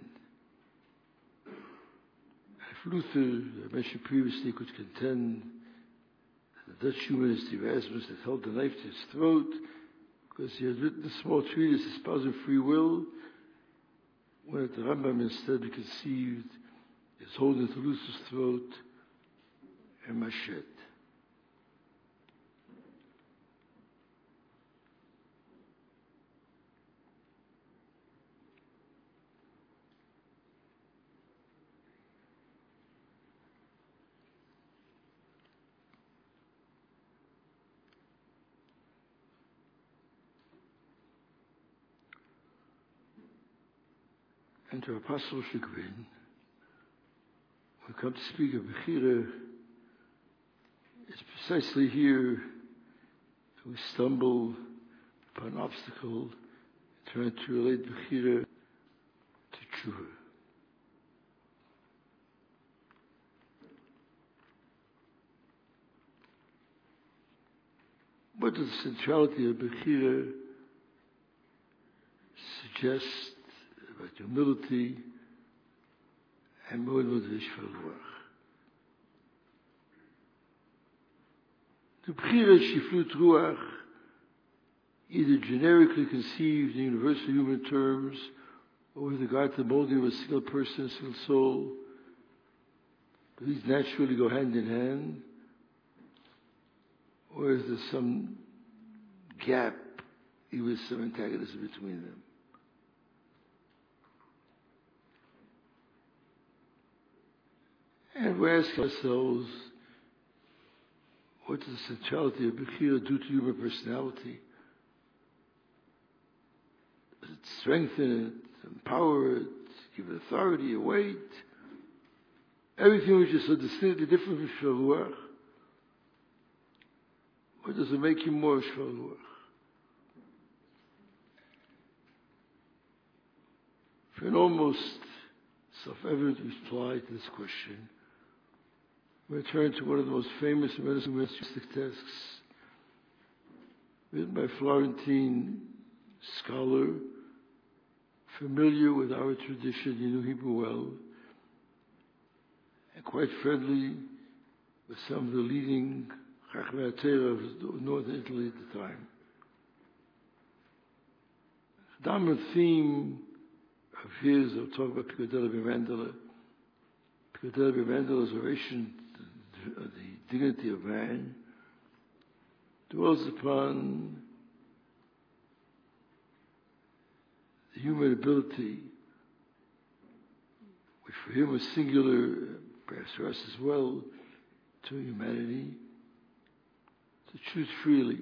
If Luther, I mentioned previously, could contend that the Dutch humanist Erasmus had held the knife to his throat because he had written a small treatise espousing free will, when at the Rambam instead we conceived his holding to Luther's throat and machete. And to Apostle chagrin, we come to speak of Bechira. It's precisely here that we stumble upon an obstacle trying to relate Bechira to Tshuva. What does the centrality of Bechira suggest about humility and moed motivish for Ruach? The Bechira Shiflut Ruach, either generically conceived in universal human terms or with regard to the molding of a single person, a single soul, do these naturally go hand in hand? Or is there some gap, even some antagonism between them? And we ask ourselves, what does the centrality of Bechira do to human personality? Does it strengthen it, empower it, give it authority, a weight? Everything which is so distinctly different from Shavuach, or does it make you more Shavuach? For an almost self-evident reply to this question, we turn to one of the most famous medicine mystic texts, written by a Florentine scholar, familiar with our tradition, he knew Hebrew well, and quite friendly with some of the leading Chachmei HaTorah of northern Italy at the time. The dominant theme of his, I'll talk about Pico della Mirandola. Pico della Mirandola's oration of the dignity of man dwells upon the human ability, which for him was singular, perhaps for us as well, to humanity, to choose freely,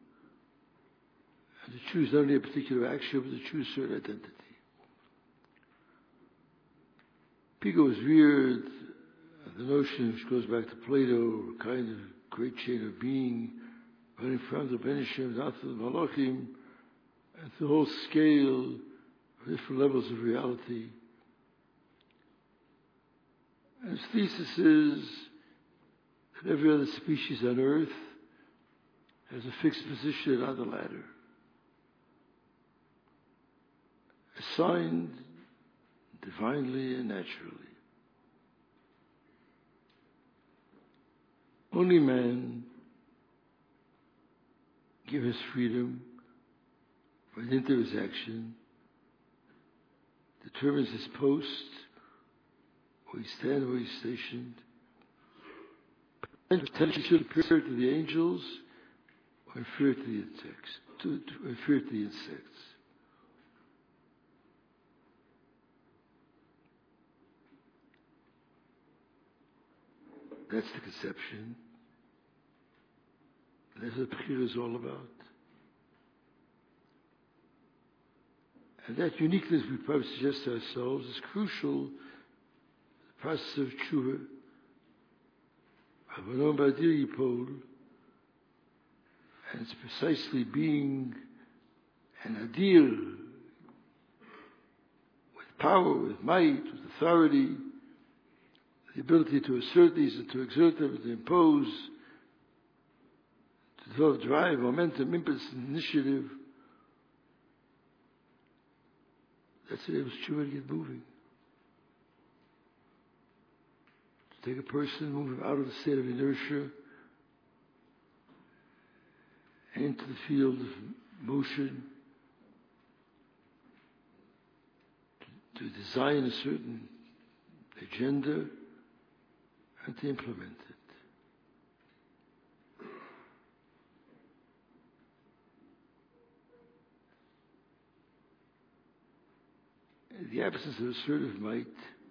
and to choose not only a particular action, but to choose certain identity. Pico was reared on the notion, which goes back to Plato, a kind of great chain of being running from the Ben Hashem down to the Malachim, and the whole scale of different levels of reality. And his thesis is that every other species on earth has a fixed position on the ladder, assigned divinely and naturally. Only man, given his freedom, by dint of his action, determines his post, where he stands, where he's stationed, and potentially superior to the angels, or inferior to the insects, to, to inferior to the insects. That's the conception. That's what Bechira is all about. And that uniqueness we probably suggest to ourselves is crucial to the process of tshuva. Avanon Ba'adir Yipol, and it's precisely being an adir, with power, with might, with authority, the ability to assert these and to exert them, to impose, to develop drive, momentum, impetus, and initiative. That's what enables tshuva to get moving. To take a person, move him out of the state of inertia and into the field of motion, to, to design a certain agenda and to implement it. In the absence of assertive might,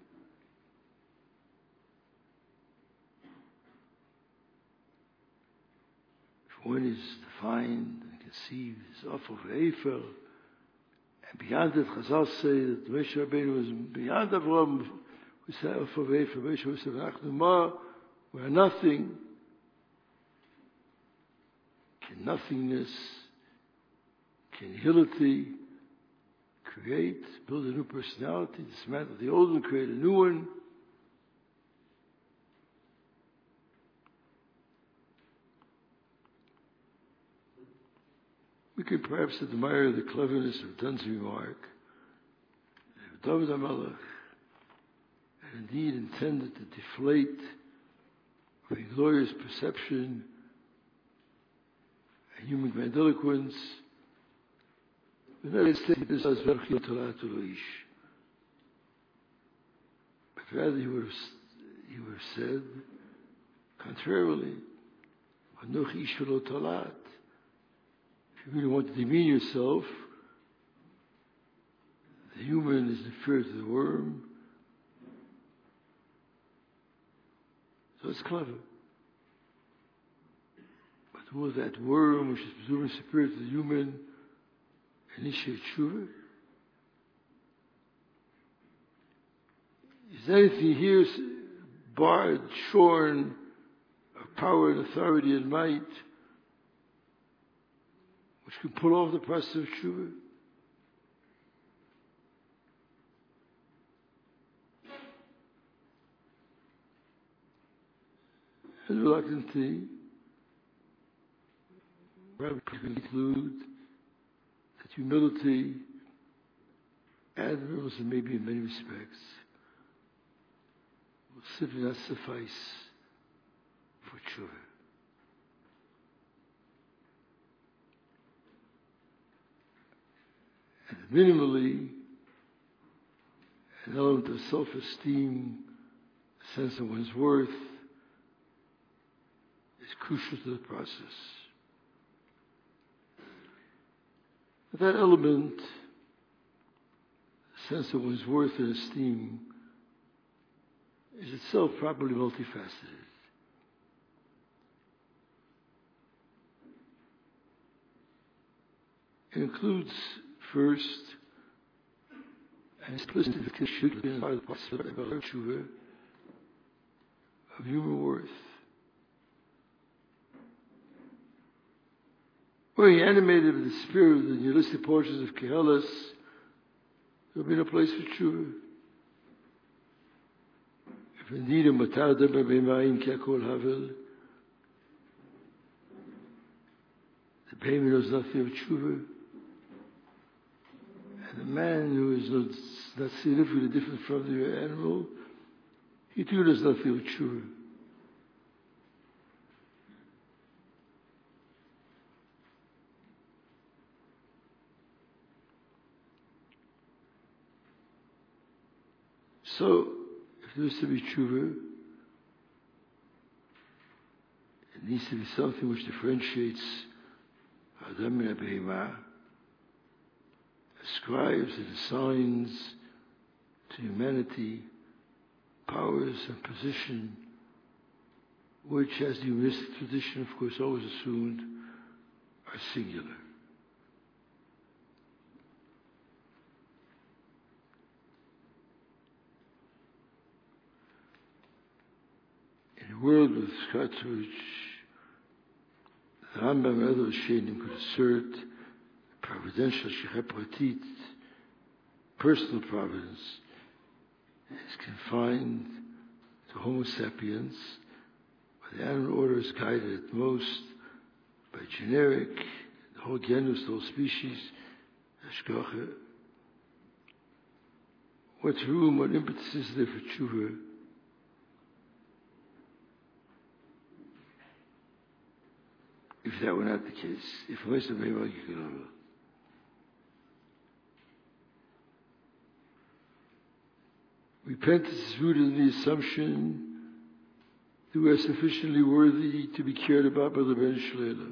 if one is defined and conceived as awful for Eiffel, and beyond it, Chazal say that Moshe Rabbeinu was beyond Avraham. We say awful for Eiffel, Moshe was Nachnuma, we are nothing. Can nothingness, can nihility create, build a new personality, dismantle the old and create a new one? We could perhaps admire the cleverness of Dun's remark. David HaMelech had indeed intended to deflate a glorious perception and human grandiloquence. But rather he would have, he would have said, contrarily, if you really want to demean yourself, the human is inferior to the worm. So it's clever. But will that worm, which is presumably superior to the human, initiate tshuva? Is anything here barred, shorn of power and authority and might, which can pull off the process of tshuva? And reluctantly, rather conclude that humility, admirably maybe in many respects, will simply not suffice for tshuva. And minimally, an element of self-esteem, a sense of one's worth, is crucial to the process. But that element, a sense of one's worth and esteem, is itself properly multifaceted. It includes, first, an explicit should be part of the process of tshuva, of human worth. Were he animated with the spirit of the nihilistic portions of Kehelas, there will be no place for tshuva. If indeed a matar daber b'mayim ki hakol havel, the baby knows nothing of tshuva, and the man who is not, not significantly different from the animal, he too knows nothing of tshuva. So, if there is to be tshuva, it needs to be something which differentiates Adam min HaBehemah, ascribes and assigns to humanity powers and position which, as the humanistic tradition of course always assumed, are singular. In a world with Schatzah, which the Rambam and other Shainim could assert providential Shekha Pratit, personal providence, is confined to Homo sapiens, where the animal order is guided at most by generic, the whole genus, the whole species, Hashgacha. What room, what impetus is there for tshuva? If that were not the case, if most of them repentance is rooted in the assumption that we are sufficiently worthy to be cared about by the Ben Shleila.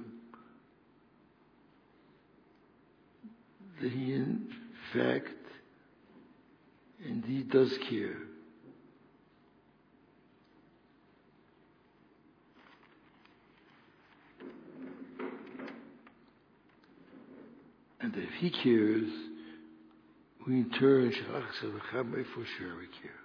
That he, in fact, indeed does care. And that if he cares, we in turn for sure we care.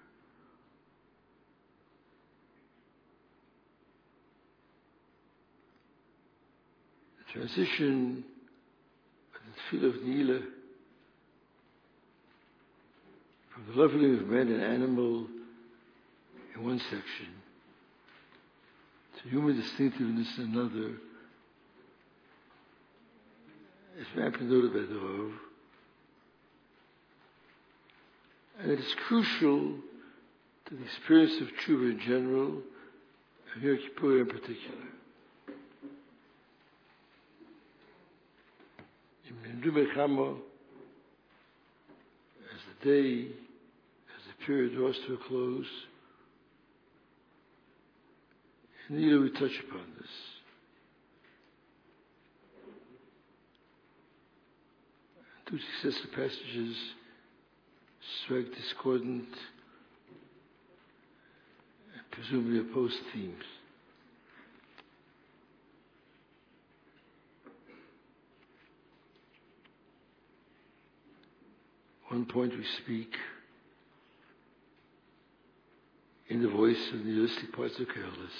The transition of the field of Nila from the leveling of man and animal in one section to human distinctiveness in another is amply noted by the Rav. And it is crucial to the experience of tshuva in general, and Yom Kippur in particular. In Mechama, as the day, as the period draws to a close, in Nila we touch upon this. Two successive passages strike discordant and presumably opposed themes. One point we speak in the voice of the nihilistic parts of Kehelas.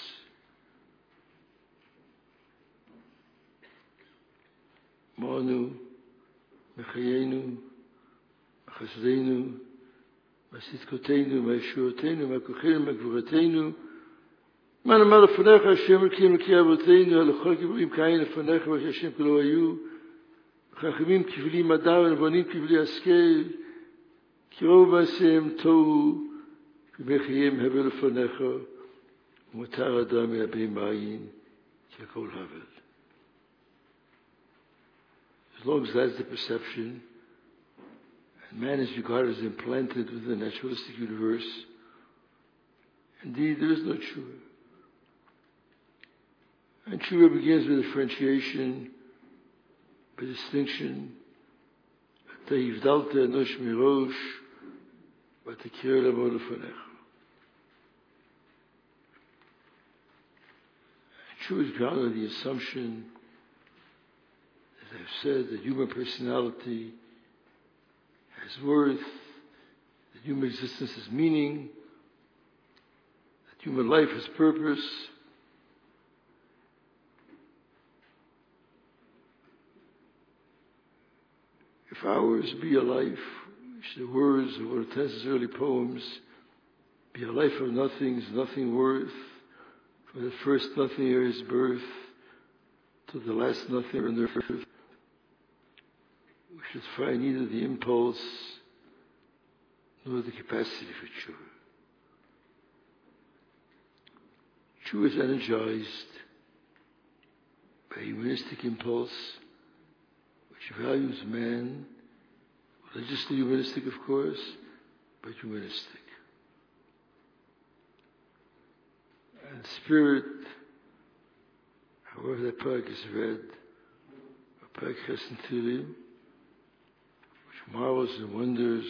Manu, Mechayenu, Chasdenu, Masitkotenu, Maishurotenu, Makochenu, Makvuratenu, Man Amar Lefanecha, Hashem Elokeinu Elokei Avotenu, Halachol Giburim Kain Lefanecha, Hashem Kilo Hayu, Chachamim Kivli Madav, Nevonim Kivli Askel, Kirov Maaseihem Tohu, V'Mechayim Havel Lefanecha, U'Matar Adam min HaBehemah Ki Hakol Havel. As long as that's the perception, and man is regarded as implanted within the naturalistic universe, indeed there is no tshuva. And tshuva begins with differentiation, by distinction. Te'ivdalta enosh mirosh, v'tekir lamo lefanecha. Tshuva is grounded on the assumption, as I've said, that human personality has worth, that human existence has meaning, that Human life has purpose. If ours be a life, which the words of Hortense's early poems, be a life of nothings, nothing worth, from the first nothing ere his birth, to the last nothing on earth, we should find neither the impulse nor the capacity for tshuva. Tshuva is energized by a humanistic impulse which values man, religiously humanistic of course, but humanistic. And spirit, however that parak is read, a parak Chesed Tehillim, which marvels and wonders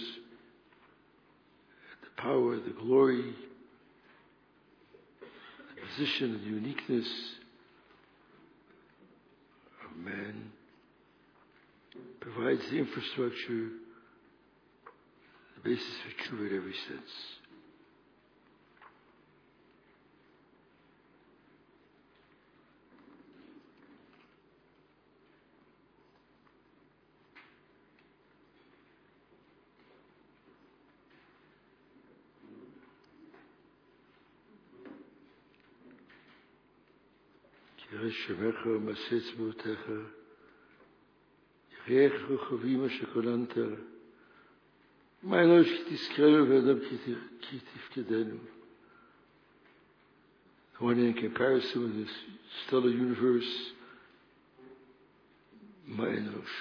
at the power, the glory, the position, and the uniqueness of man, provides the infrastructure, the basis for tshuva in every sense. ירא שמך ומעשה צבאותיך, יחייך וכוכבים אשר כוננת, מה אנוש כי תזכרנו ואדם כי תפקדנו. The one in comparison with this stellar universe, my enosh.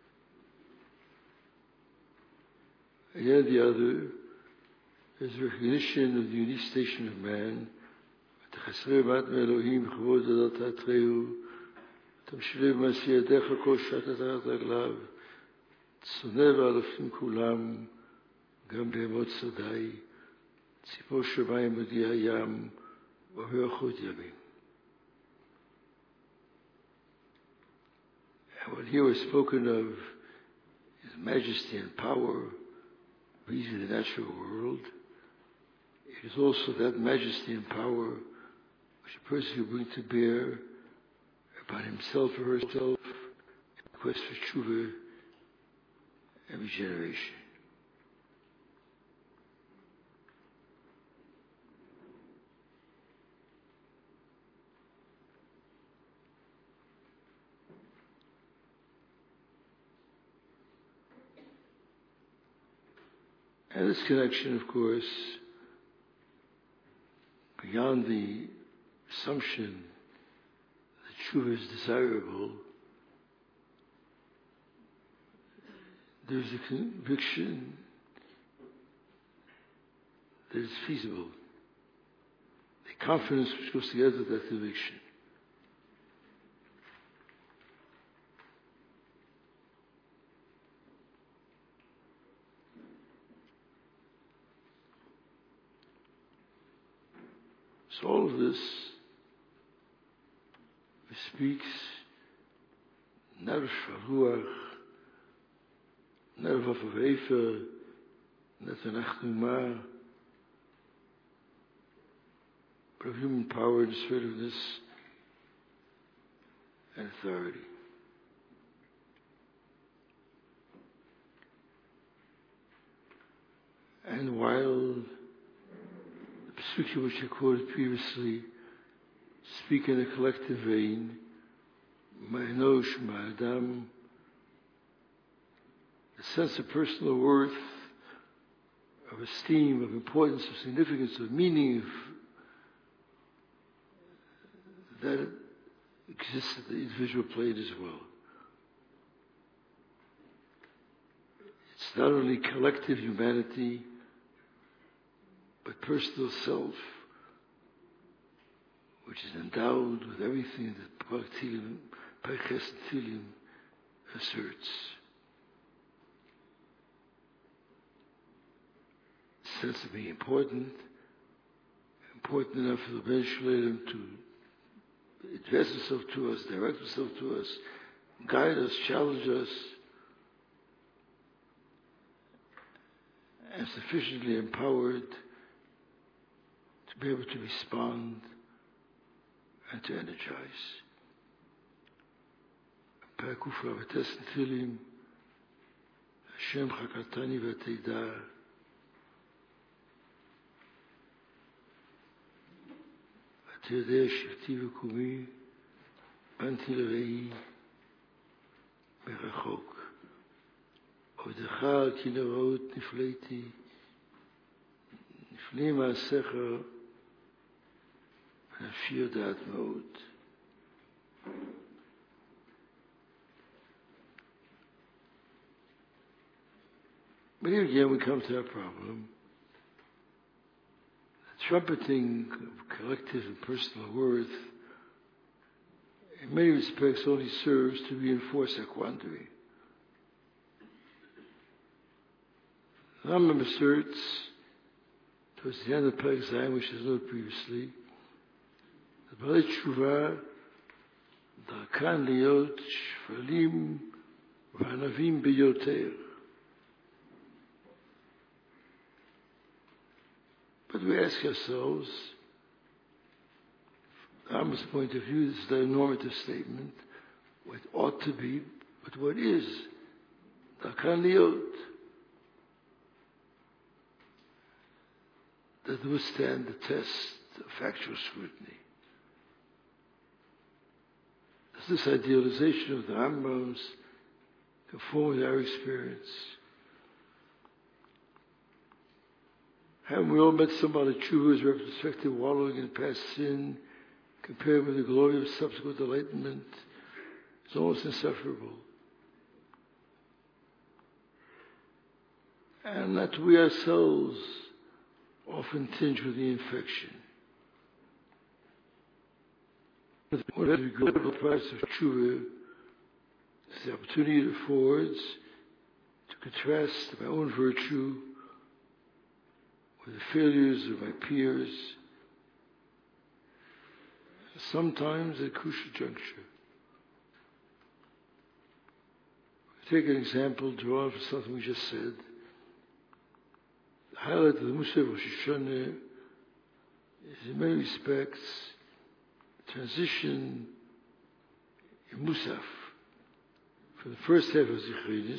And yet the other is recognition of the unique station of man. תחסרי מעט מאלוהים בכבוד עדת תתרהו, תמשלי במעשי ידיך כל שעת תחת רגליו, צונא ואלפים כולם, גם בהמות שדי, ציפור שמיים מגיע ים, ובאחות ימים. And when here was spoken of His majesty and power, reaching the natural world, it is also that majesty and power which a person will bring to bear upon himself or herself in the quest for tshuva and regeneration. And this connection, of course, beyond the assumption that tshuva is desirable, there's a conviction that it's feasible, a confidence which goes together with that conviction. So all of this speaks not of shvaruach, not of avavefa, not of nachnuma, but of human power and assertiveness and authority. And while the psukim which I quoted previously speak in a collective vein, ma'enosh, ma'adam, a sense of personal worth, of esteem, of importance, of significance, of meaning, of that exists at the individual plane as well. It's not only collective humanity, but personal self, which is endowed with everything that Parak Chesed Tehillim asserts. Sense of being important, important enough for the Ben Shalom to address himself to us, direct himself to us, guide us, challenge us, and sufficiently empowered to to be able to respond and to energize. Perkufra v'tesen tilim, Hashem chakatani v'teidar, v'teyodeh shivti v'kumi, banti l'rei merachok. עבדך כי לראות נפלאתי, נפלא מעשיך, ונפשי יודעת מאוד. But here again we come to our problem. The trumpeting of collective and personal worth in many respects only serves to reinforce our quandary. The Rambam asserts, towards the end of Perek Zayin, which is noted previously, that Balei Tshuva, Darkan Liot, Shvalim, V'anavim Biyoter. But we ask ourselves, from the Rambam's point of view, this is the normative statement, what ought to be, but what is Darkan Liot, that withstand the test of factual scrutiny. Does this idealization of the Rambam's conform with our experience? Haven't we all met somebody true who is retrospective wallowing in past sin, compared with the glory of subsequent enlightenment? It's almost insufferable. And that we ourselves often tinged with the infection. Whatever the global price of tshuva is the opportunity it affords to contrast my own virtue with the failures of my peers, sometimes at a crucial juncture. Take an example drawn from something we just said. The highlight of the Musaf Rosh Hashanah is in many respects the transition in Musaf from the first half of Zichrinus,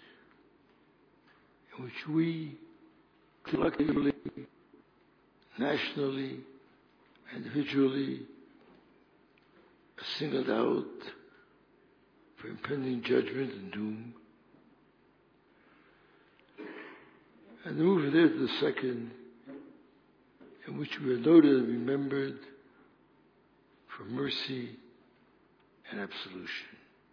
in which we collectively, nationally, individually are singled out for impending judgment and doom. And the move there to the second, in which we are noted and remembered for mercy and absolution.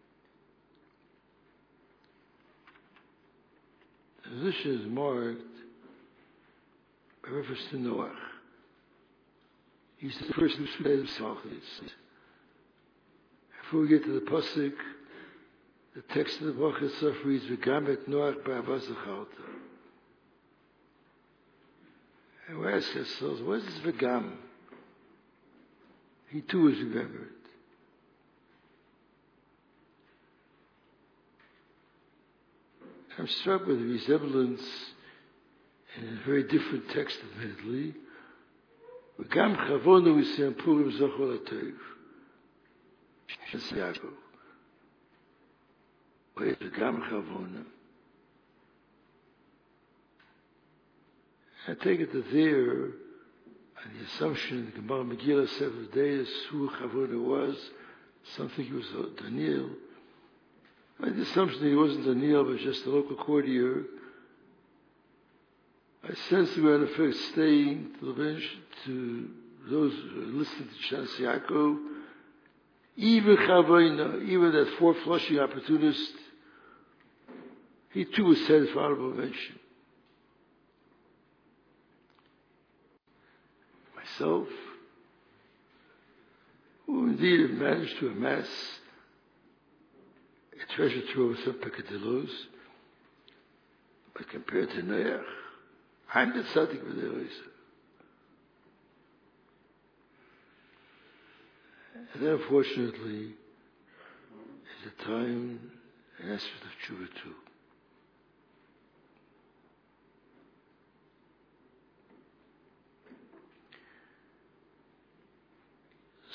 The position is marked by reference to Noach. He's the first who said himself this. Before we get to the pasuk, the text of the Bracha itself reads, "V'gam et Noach ba'avas zacharta." And we ask ourselves, what is this V'gam? He too is remembered. I'm struck with the resemblance in a very different text, admittedly. V'gam chavonu we say in Purim Zachor Latov. Yaakov. Where is V'gam chavonu? I take it that there, and the assumption the Gemara Megillah said the day who Chavona was, something he was Daniel. By the assumption that he wasn't Daniel, but just a local courtier, I sense that we're in effect staying to the bench to those who are listening to Shas Yaakov, even Chavona, even that four-flushing opportunist, he too was said for honorable mention. Myself, who indeed have managed to amass a treasure trove of some peccadillos, but compared to Noach, I'm the tzaddik v'dereisa. And then, unfortunately, is a time, an aspect of tshuva too.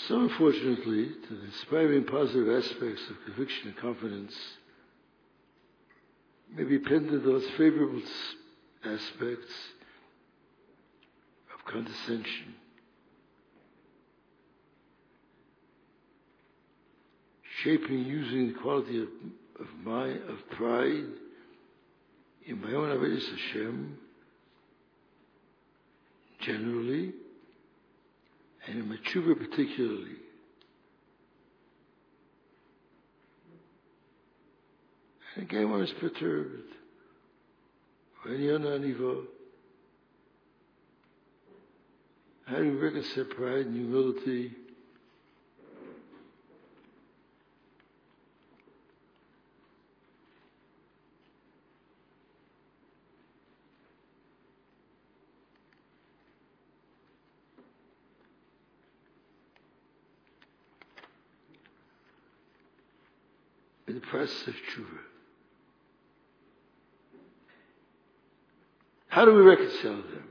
So unfortunately, to the inspiring positive aspects of conviction and confidence may be pinned to those favorable aspects of condescension. Shaping, using the quality of, of my, of pride in my own Avodas Hashem, generally, and in my tshuva particularly. And again, one is perturbed. When you're not evil, how do you reconcile pride and humility? In the process of tshuva. How do we reconcile them?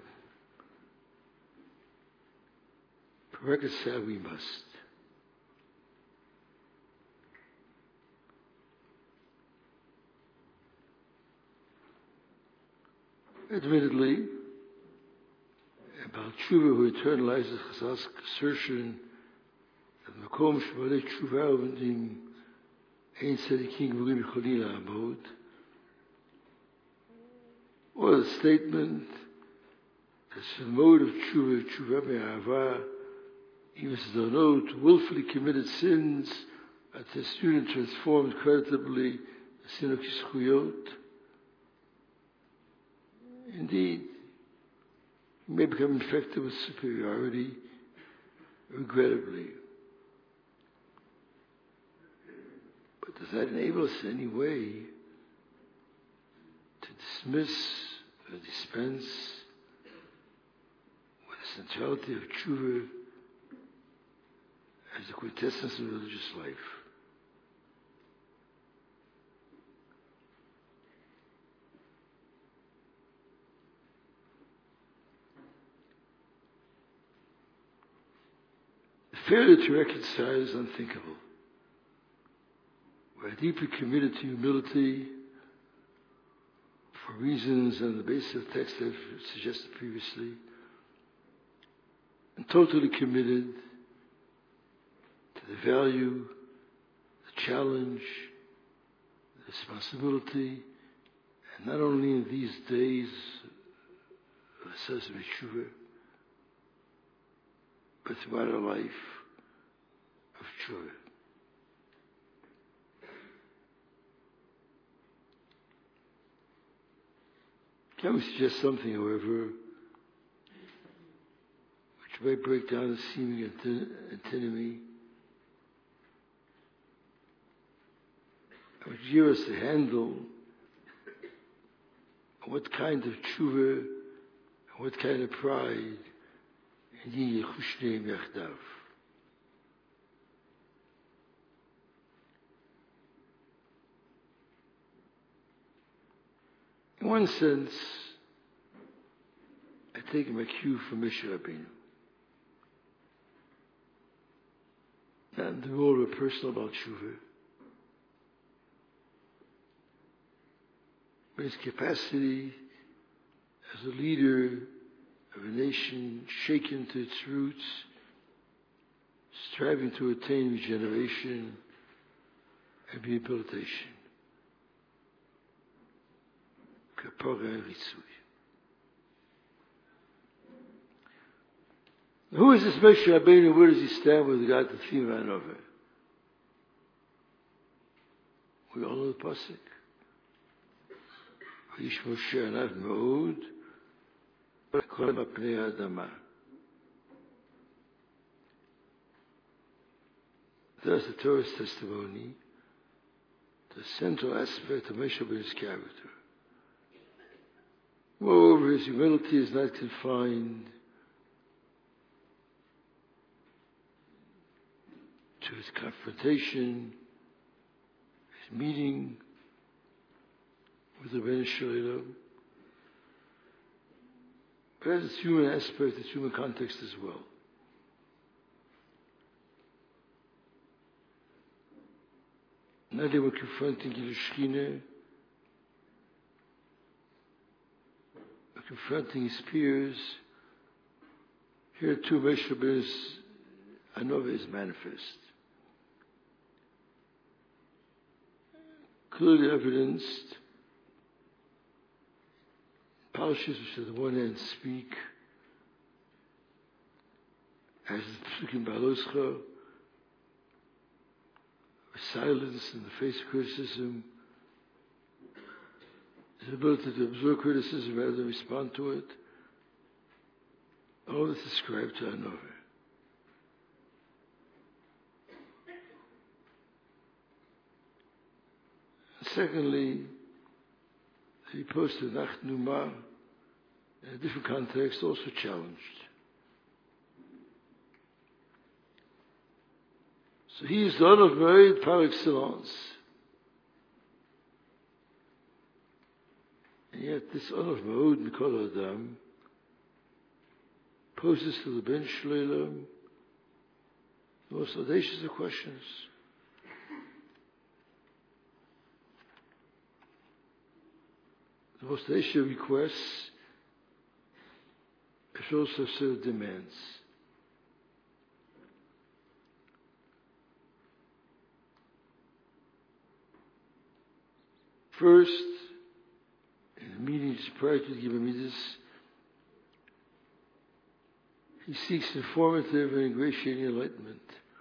Reconcile we must. Admittedly, about tshuva who eternalizes Chazal's assertion that Makom Shmalei Tshuva Uvendim Ein Tzadikim V'Lim Cholila Amod, or the statement that the mode of tshuva, tshuva me'ahava, even to willfully committed sins, at the student transformed creditably the sin of Kischuyot. Indeed, he may become infected with superiority, regrettably. But does that enable us in any way to dismiss or dispense with the centrality of tshuva as the quintessence of religious life? The failure to reconcile is unthinkable. We are deeply committed to humility for reasons on the basis of the text I've suggested previously, and totally committed to the value, the challenge, the responsibility, and not only in these days of Sesame Tshuva, but throughout our life of Tshuva. Can we suggest something, however, which may break down the seeming antinomy, which give us a handle on what kind of tshuva and what kind of pride in Yechushneim Yachdav. In one sense, I take my cue from Moshe Rabbeinu. And the role of a person about tshuva. But his capacity as a leader of a nation shaken to its roots, striving to attain regeneration and rehabilitation. Who is this Moshe Rabbeinu? Where does he stand with regard to the theme of Hanover? We all know the pasuk. Ish Moshe anav me'od, kol b'pnei ha'adama. That's the Torah's testimony, the central aspect of Moshe Rabbeinu's character. Moreover, his humility is not confined to his confrontation, his meeting with the Rebbeinu Shalom, but has its human aspect, its human context as well. Now they were confronting the Shekhinah, confronting his peers. Here too, Moshe Rabbeinu's Anova is manifest. Clearly evidenced, Parashas which at the one hand speak, as the Pesukim Ba'aloscha, silence in the face of criticism, his ability to absorb criticism rather than respond to it, all this is ascribed to Anova. Secondly, he posted Nacht Numa in a different context, also challenged. So he is the honor of married par excellence. And yet this honor of Ma'od Mikol Adam poses to the Ben Shleilam the most audacious of questions. The most audacious requests, as also set of demands. First, in the meetings prior to the Gibamidas, he seeks informative and ingratiating enlightenment.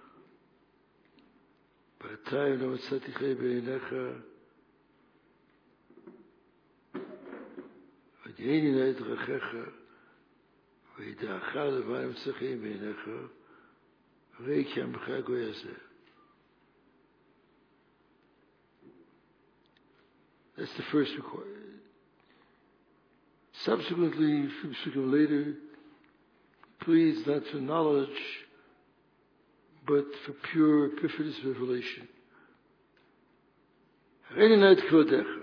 By the time no tzatichei beinecha, v'yeini na'edrachecha, v'yidacha levaim tzachei beinecha, v'rei kiam b'cha goyazeh. That's the first requirement. Subsequently, a few seconds later, pleads not for knowledge, but for pure epiphanous revelation. Hareini et kvodecha.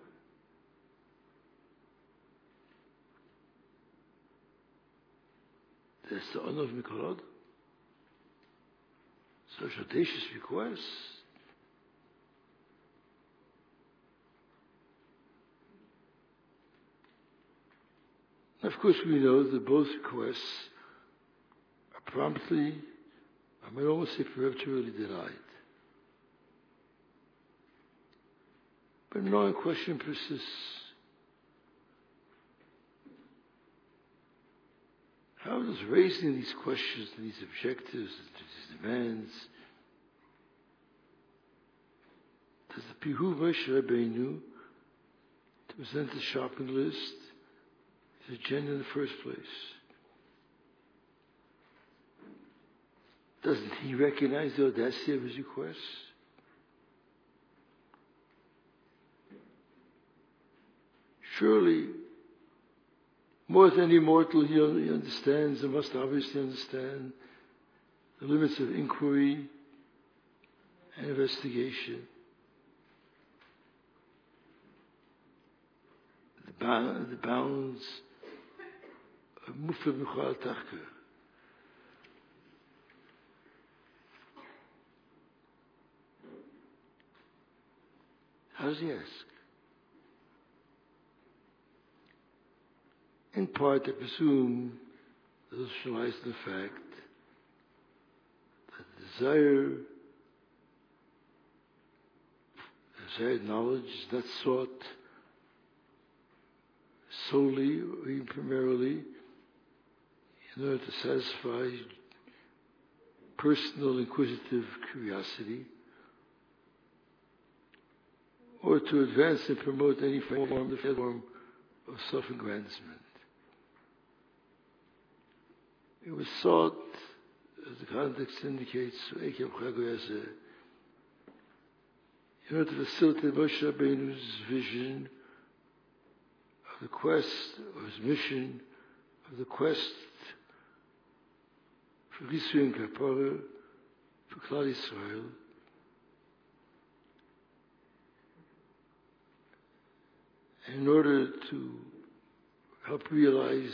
That's the honor of Mikolod. Such audacious requests. Of course, we know that both requests are promptly, I might almost say peremptorily denied. But an annoying question persists. How does raising these questions, these objectives, these demands, does the behoove Moshe Rabbeinu to present the shopping list his agenda in the first place? Doesn't he recognize the audacity of his requests? Surely, more than any mortal, he understands and must obviously understand the limits of inquiry and investigation. The, ba- the bounds of Mufla B'chal Tachka. How does he ask? In part, I presume that this relies on the fact that the desire, desired knowledge is not sought solely or even primarily in order to satisfy personal inquisitive curiosity or to advance and promote any form of form of self-aggrandizement. It was sought, as the context indicates, in order to facilitate Moshe Rabbeinu's vision of the quest, or his mission of the quest for Risui and Kapara, for Klal Yisrael, in order to help realize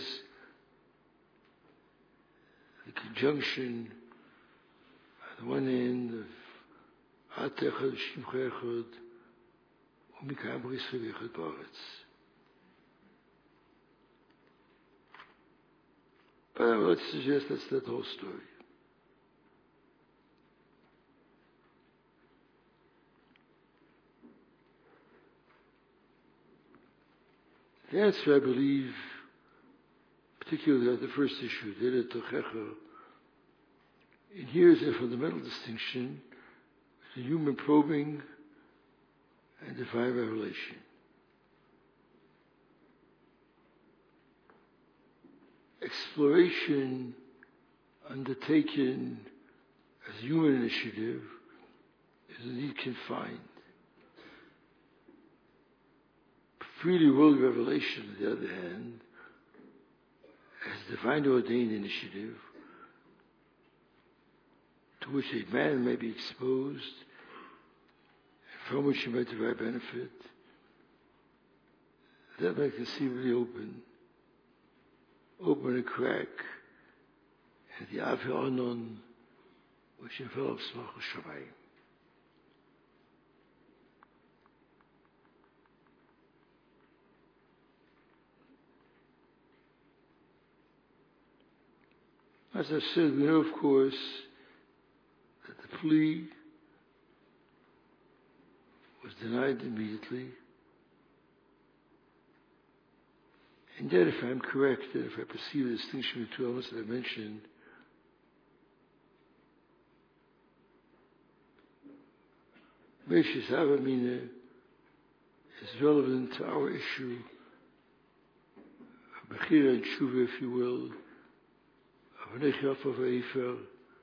the conjunction, on the one hand, of עד תחת שמך אחד, ומקיים בריסך אחד בארץ. But let's suggest that's that whole story. The answer, I believe, particularly at the first issue, Dele Tochecha, and here is a fundamental distinction between human probing and divine revelation. Exploration undertaken as human initiative is indeed confined. Freely willed revelation, on the other hand, as divinely ordained initiative to which a man may be exposed and from which he might derive benefit, that might conceivably open, open a crack in the Avi Anon which envelops Malchus Shamayim. As I said, we know, of course, that the plea was denied immediately. And yet, if I'm correct, and if I perceive the distinction between two elements that I mentioned, Beishis Havamina is relevant to our issue of Bechira and Tshuva, if you will, of Nechaf of Eifer,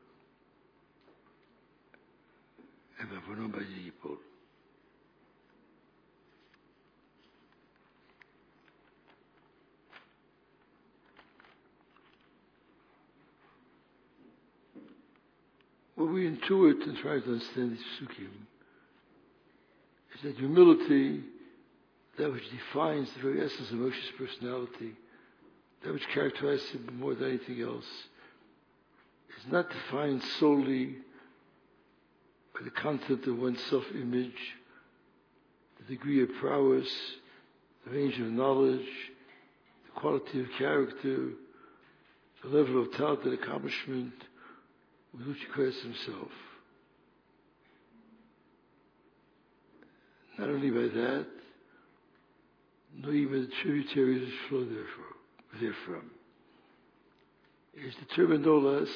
and Bavonon by the Yipol. What we intuit and try to understand these psukim is that humility, that which defines the very essence of Moshe's personality, that which characterizes him more than anything else, is not defined solely by the content of one's self-image, the degree of prowess, the range of knowledge, the quality of character, the level of talent and accomplishment with which he credits himself. Not only by that, nor even the tributaries which flow therefrom. therefrom. It is determined no less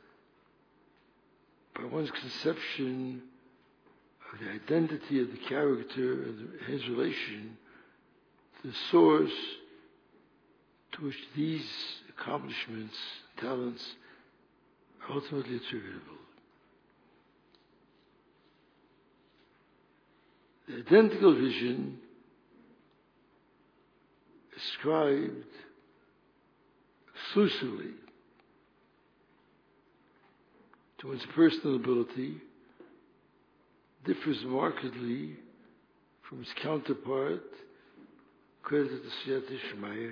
by one's conception of the identity of the character and his relation to the source to which these accomplishments, talents, are ultimately attributable. The identical vision ascribed exclusively to one's personal ability differs markedly from its counterpart, credited to Siyata Shemaya,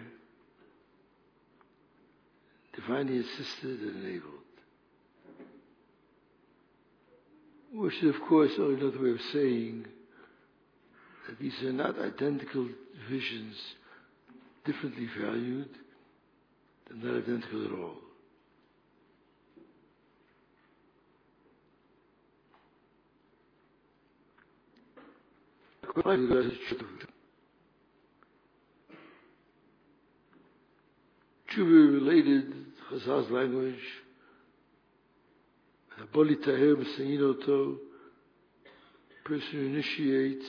divinely assisted and enabled. Which is, of course, only another way of saying that these are not identical visions, differently valued, they're not identical at all. Tshuva related Chazal's language, Boli Taher B'Sayinoto, person who initiates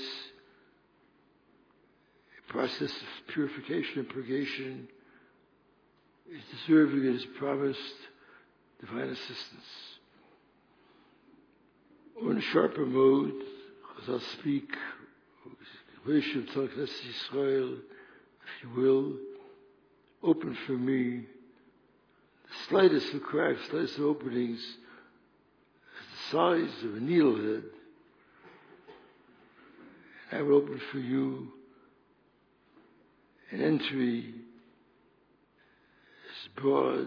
a process of purification and purgation is deserving of his promised divine assistance. Or in a sharper mode, Chazal speak, V'Yishem Tzal Knesset Yisrael, if you will, open for me the slightest of cracks, slightest of openings, as the size of a needlehead. And I will open for you an entry as broad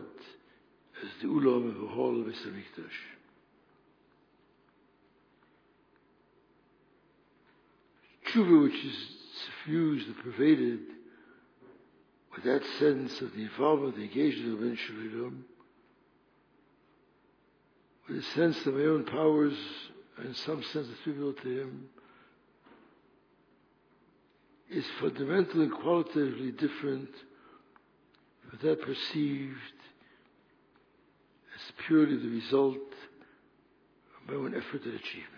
as the ulam of the hall of Beis Hamikdash. tshuva which is suffused and pervaded with that sense of the involvement, the engagement of Ben Shalom, with a sense that my own powers are in some sense attributable to him, is fundamentally and qualitatively different from that perceived as purely the result of my own effort and achievement.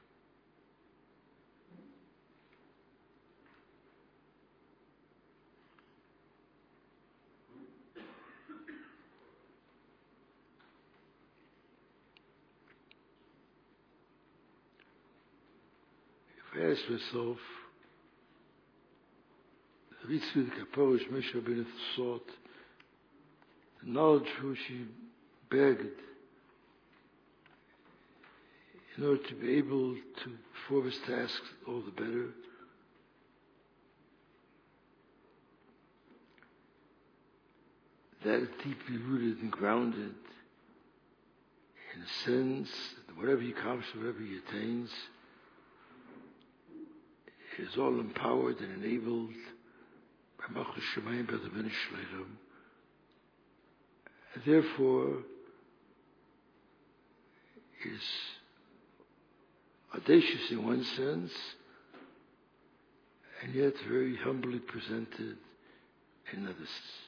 If I ask myself, the Ritzvah the Kaporish Moshe Rabbeinu sought, the knowledge which he begged in order to be able to perform his tasks all the better, that is deeply rooted and grounded in a sense that whatever he accomplishes, whatever he attains, is all empowered and enabled by Malchus Shemayim, by the Ben Shalom. And therefore, is audacious in one sense, and yet very humbly presented in others.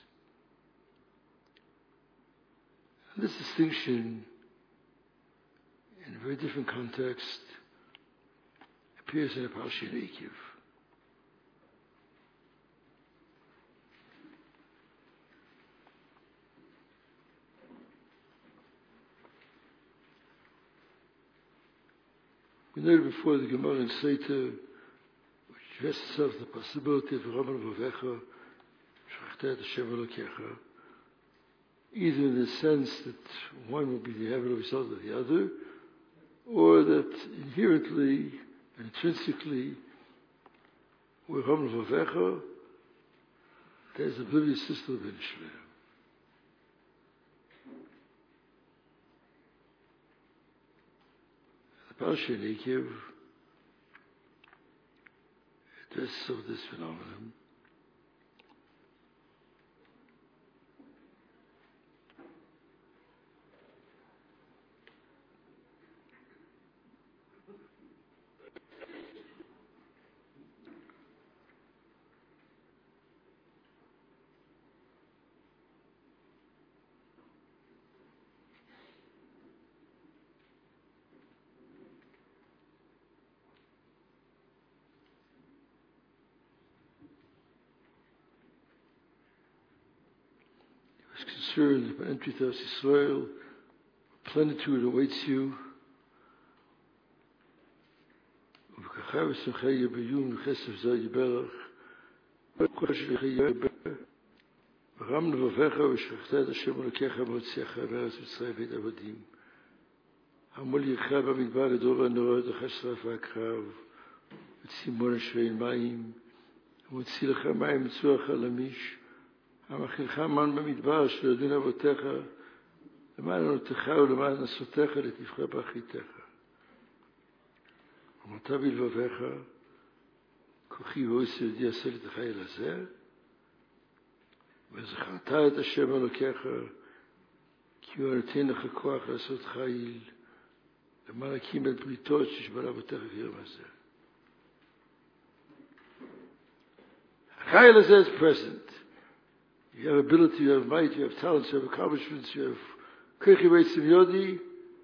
And this distinction, in a very different context, appears in a Parsha in Eikiv. We noted before the Gemara in Seita, which addresses itself the possibility of Raman Vavecha, Shachtet Hashem Elokecha, either in the sense that one will be the inevitable result of the other, or that inherently and intrinsically, with Raman Vavecha, there's the ability system of Israel. The Parsha in Eikiv addresses of this phenomenon. Concerned about entry to Israel, plenitude awaits you. המכילך מן במדבר אשר יודעים אבותיך למען ענותך ולמען נשותיך לתבחר באחיתך. אמרת בלבביך כוחי ועושי ידי עשה לי את החיל הזה וזכרת את השם אלוקיך כי הוא נותן לך כוח לעשות חיל למען להקים את בריתות ששברה אבותיך כיום הזה. החיל הזה is present. You have ability, you have might, you have talents, you have accomplishments, you have Kirchi Reitzim Yodi,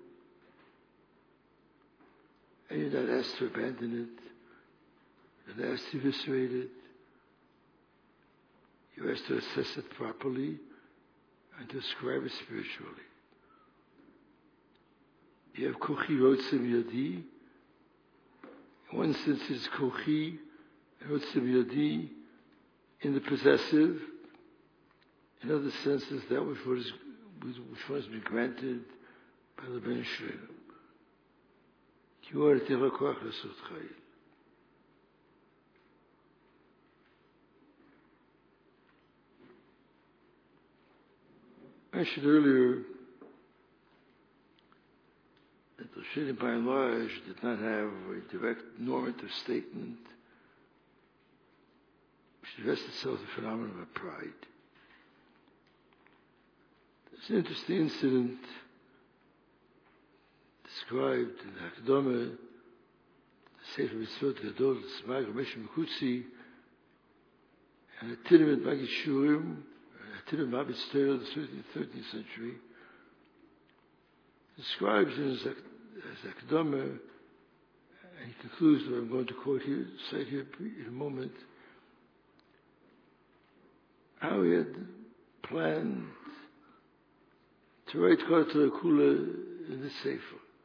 and you're not asked to abandon it, you're not asked to eviscerate it, you're asked to assess it properly and to describe it spiritually. You have Kochi Reitzim Yodi, in one sense it's Kochi Reitzim Yodi in the possessive. In other senses, that which was, which was been granted by the Ben Shalom. Ki or teva koach lasot chayil. I mentioned earlier that the Sheni by and large did not have a direct normative statement which addressed itself to the phenomenon of pride. There's an interesting incident described in the Hakdama, the Sefer Mitzvot Gadol, the Smag Rameshim Mekutzi, and a Tinim at Magid Shurim, a Tinim Mabit Ster of the thirteenth century, describes in his Hakdama, and he concludes what I'm going to quote here, cite here in a moment, how he had planned to write Karta Kula in the Sefer.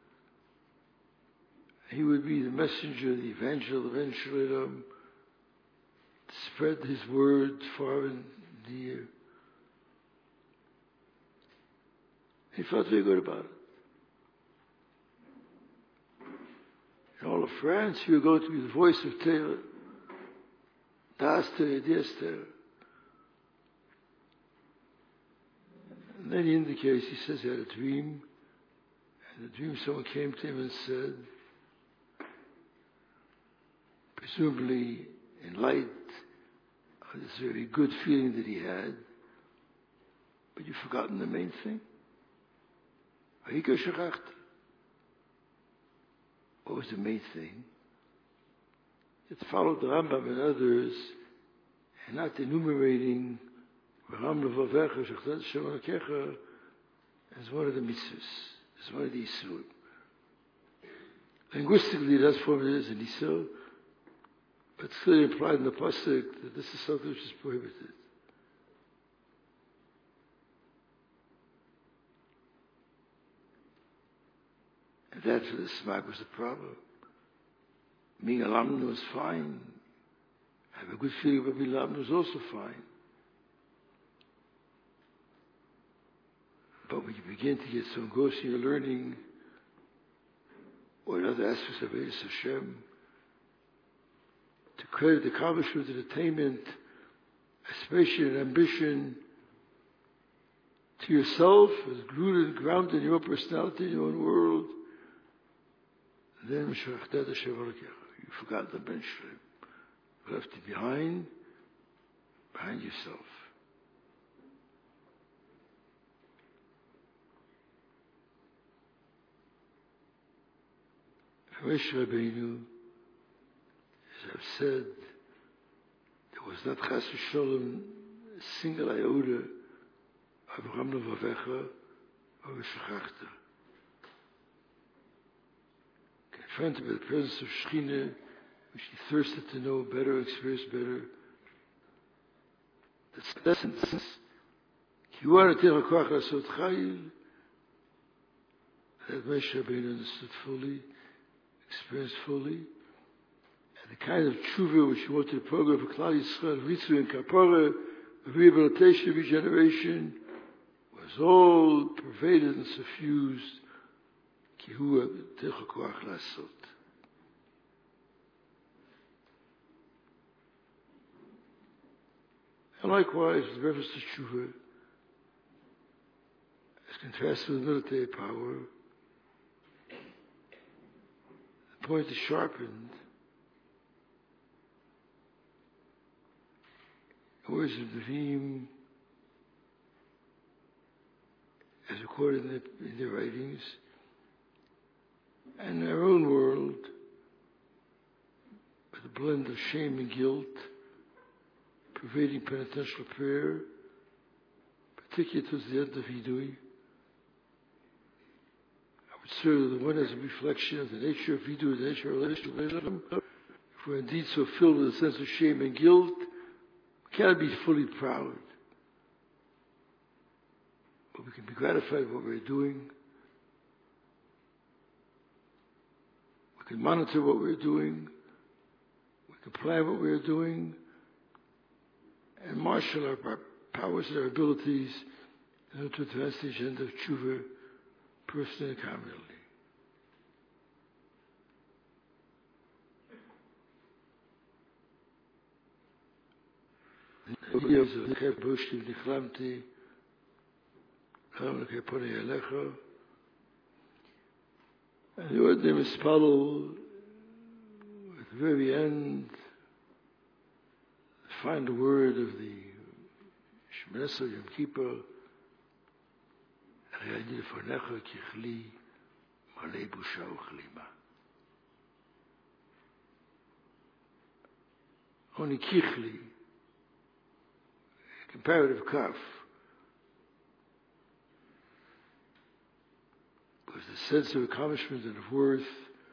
He would be the messenger, the evangel, eventually, um, to spread his word far and near. He felt very good about it. In all of France, he would go to be the voice of Torah. Das Torah, Dies Torah. And then he indicates, he says he had a dream. And the dream, someone came to him and said, presumably in light of this very good feeling that he had, but you've forgotten the main thing. What was the main thing? It followed the Rambam and others, and not enumerating as one of the mitzvahs, as one of the Yisur. Linguistically, that's formulated as an Yisur, but it's clearly implied in the pasuk that this is something which is prohibited. And that for the Smag was the problem. Being a lamnu was fine. Have a good feeling about being lamnu was also fine. But when you begin to get so engrossed in your learning, or in other aspects of Eretz Hashem, to credit the accomplishment and attainment, aspiration and ambition to yourself, as rooted and grounded in your own personality, in your own world, then you forgot the bench frame. You left it behind, behind yourself. Moshe Rabbeinu, as I've said, there was not Chas v'Sholem a single iota of Ramla Vavecha or Shechachta. Confronted by the presence of Shechina, which he thirsted to know better, experience better. That's the essence. Ki wanted to have Koach Lasot Chayil, that Moshe Rabbeinu understood fully, experienced fully, and the kind of tshuva which he wanted to program for Klal Yisrael, Ritzu and Kapara, rehabilitation, regeneration, was all pervaded and suffused. Ki hu techa koach lasot. And likewise, with reference to tshuva, as contrasted with military power, the point is sharpened. The words of Nevi'im, as recorded in, the, in their writings, and in our own world, with a blend of shame and guilt, pervading penitential prayer, particularly towards the end of Hidui. I would say that the one as a reflection of the nature of Hidui, the nature of relationship. If we're indeed so filled with a sense of shame and guilt, we cannot be fully proud. But we can be gratified with what we're doing. We can monitor what we're doing. We can plan what we're doing. And marshal our powers and our abilities in order to advance the agenda of tshuva personally and communally. And the word name is Spalo at the very end, the final word of the Shemoneh Esrei Yom Kippur, Hayani lefanecha kichli malei busha uchlima. Only kichli, comparative kaf, was the sense of accomplishment and of worth,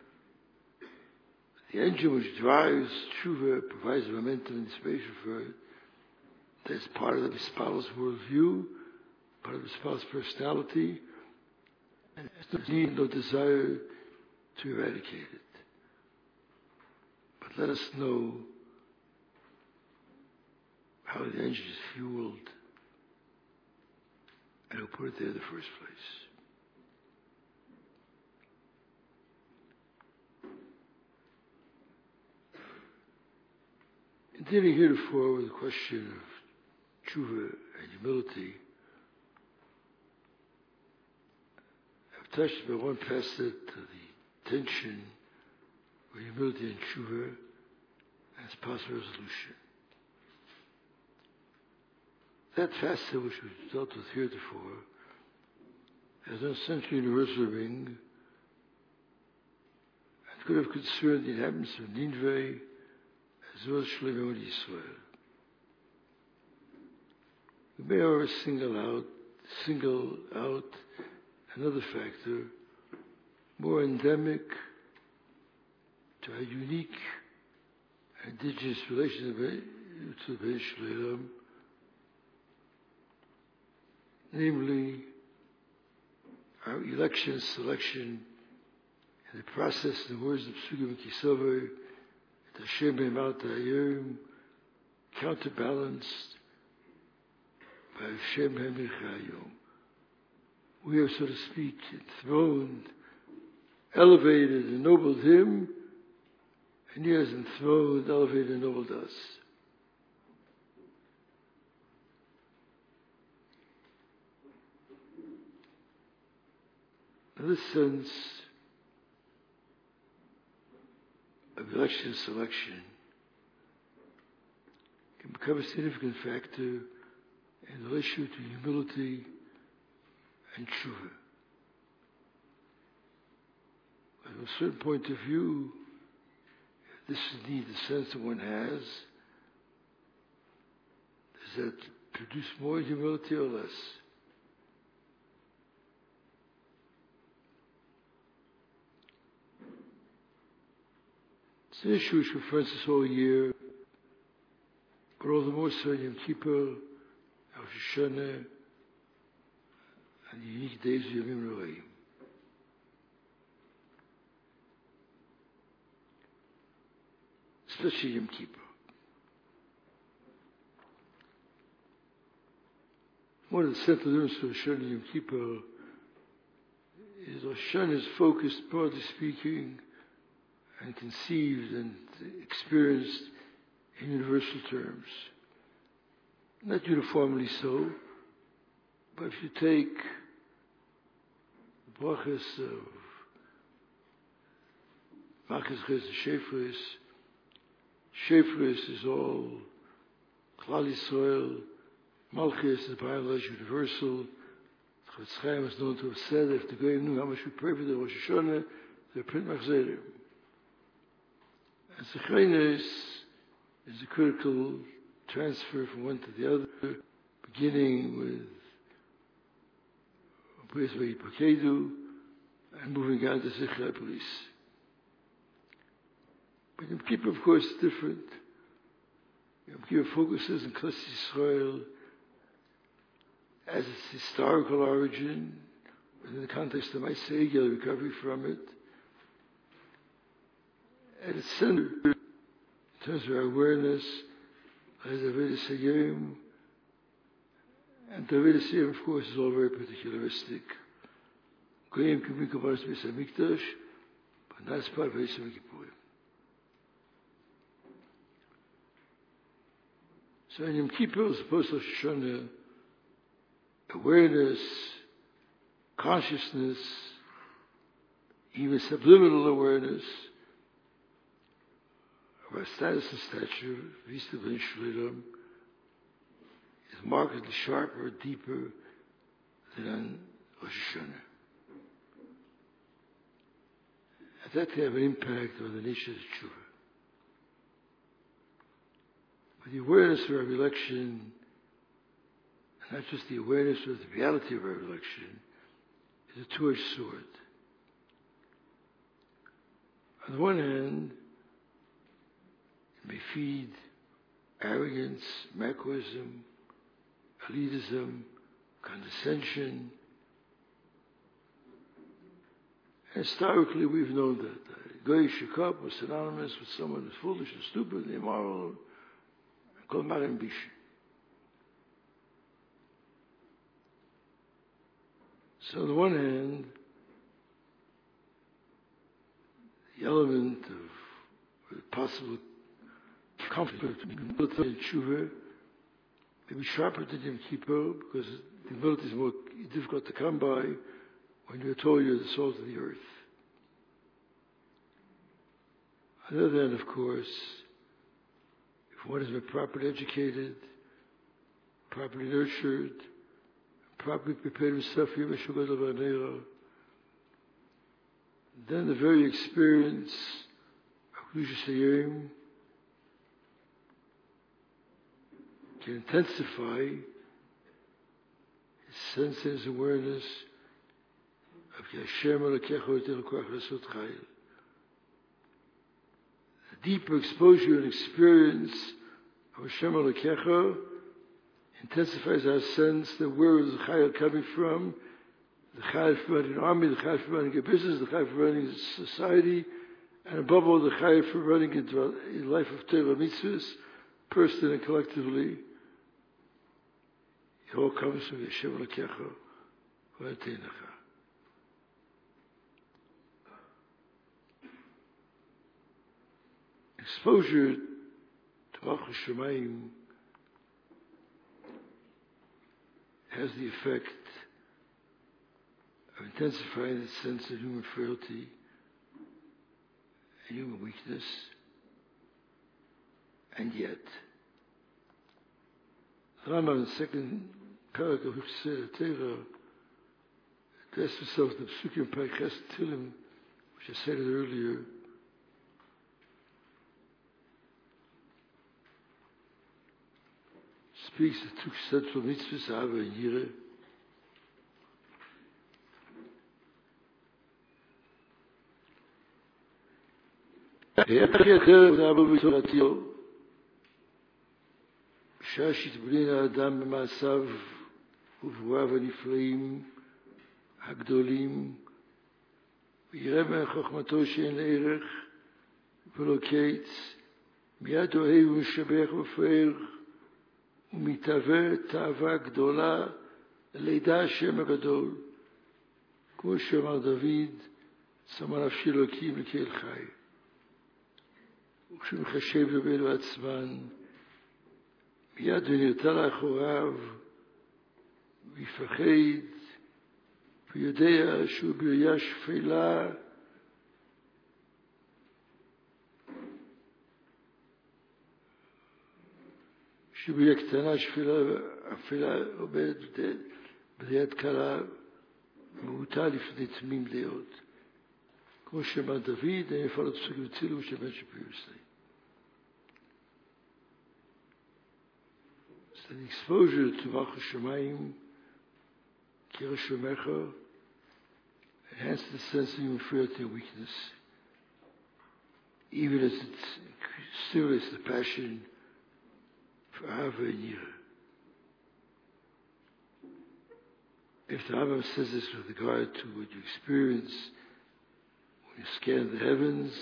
the engine which drives tshuva, provides momentum and inspiration for it. That's part of the Mispal's worldview, part of the Mispal's personality, and there's no need, no desire to eradicate it. But let us know how the engine is fueled, and who put it there in the first place. In dealing heretofore with the question of tshuva and humility, I've touched by one facet of the tension with humility and tshuva and its possible resolution. That facet which we've dealt with heretofore has an essentially universal ring and could have concerned the inhabitants of Nineveh as well as Shlomim Yisrael. We may however single out, single out another factor more endemic to a unique indigenous relation to the Beis Shleilam, namely our election, selection, and the process, in the words of Sugim Kisover, Hashem Be'emal Ta'ayim, counterbalanced by Hashem Ha'michayim. We have, so to speak, enthroned, elevated, ennobled Him, and He has enthroned, elevated, and ennobled us. In this sense of election and selection can become a significant factor in relation to humility and tshuva. From a certain point of view, this is indeed the sense that one has. Does that produce more humility or less? It's an issue which confronts us all year, but all the more so in Yom Kippur, Rosh Hashanah, and the unique days of Yomim Noraim. Especially Yom Kippur. One of the central elements of Rosh Hashanah and Yom Kippur is Rosh Hashanah is focused, broadly speaking, and conceived and experienced in universal terms. Not uniformly so, but if you take the brachas of Malchus Ches and Shefris, Shefris is all Klal Yisrael, Malchus is by and large universal. Chofetz Chaim is known to have said that if the Goyim knew how much we pray for the Rosh Hashanah, they'd print Machzerim. And Zechreines is a critical transfer from one to the other, beginning with Bris Vayipakeidu and moving on to Zechra Police. But Yom Kippur, of course, is different. Yom Kippur focuses on Klal Yisrael as its historical origin, within the context of my Segel, recovery from it, at its center, in terms of our awareness, as Avodas Hayom, and Avodas Hayom, of course, is all very particularistic. Goyim can be Kavaras Beis HaMikdash, but not as part of Beis HaMikdash. So in Yom Kippur, as opposed to Rosh Hashanah, awareness, consciousness, even subliminal awareness, our status and stature, Vista Ben Shliram, is markedly sharper, deeper than on Rosh Hashanah. And that can have an impact on the nature of the tshuva. But the awareness of our election, and not just the awareness of the reality of our election, is a two-edged sword. On the one hand, it may feed arrogance, macroism, elitism, condescension. And historically, we've known that. Goy Shekop was synonymous with someone who's foolish and stupid and immoral, called Marim Bish. So on the one hand, the element of possible conflict between military and tshuva may be sharper than Yom Kippur because the ability is more difficult to come by when you're told you're the salt of the earth. On the other hand, of course, if one has been properly educated, properly nurtured, properly prepared himself for Yom HaShabbat, then the very experience of Kedusha Hayom can intensify his sense and his awareness of Hashem Elokecha Notenu Koach Lasot Chayil. A deeper exposure and experience of Hashem Elokecha intensifies our sense that where is the Chayil coming from, the Chayil for running an army, the Chayil for running a business, the Chayil for running a society, and above all, the Chayil for running into a life of Torah mitzvahs, personally and collectively. It all comes from Hashem Elokecha V'Atenecha. Exposure to Malchus Shemayim has the effect of intensifying the sense of human frailty and human weakness, and yet, the Rambam in the second parak of Hechsher Torah addressed himself to the Psukim Parches Tilim, which I said it earlier. Speaks of two central mitzvahs, Ava and Yireh. בשעה שיתבונן האדם במעשיו ובואיו הנפלאים הגדולים ויראה מחוכמתו שאין ערך ולא קץ, מיד אוהב ומשבח ופאר ומתהווה תאווה גדולה ללידע השם הגדול, כמו שאמר דוד, שמה נפשי אלוקים לקהל חי. וכשמחשב לבנו עצמן, מיד ונרתע לאחוריו, ויפחד, ויודע שהוא בראייה שפלה, שבראייה קטנה שפלה, אפלה עומדת בדעת קלה, מהותה לפני תמים דעות. כמו שאמר דוד, אני אפעל לפסוק וצילו שבן שפירסי. So the exposure to Malchus Shemayim, Kira Shomecha, enhances the sense of human frailty and weakness, even as it stimulates the passion for Ahava and Yireh. If the Rambam says this with regard to what you experience when you scan the heavens,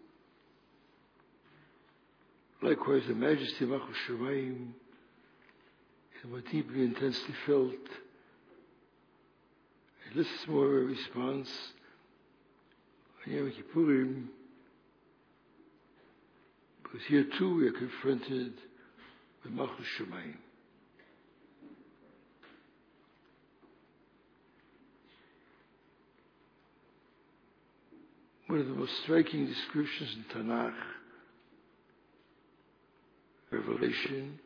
likewise the majesty of Malchus Shemayim is more deeply, intensely felt. And this is more of a response on Yom Kippurim, because here too we are confronted with Malchus Shemayim. One of the most striking descriptions in Tanakh revelation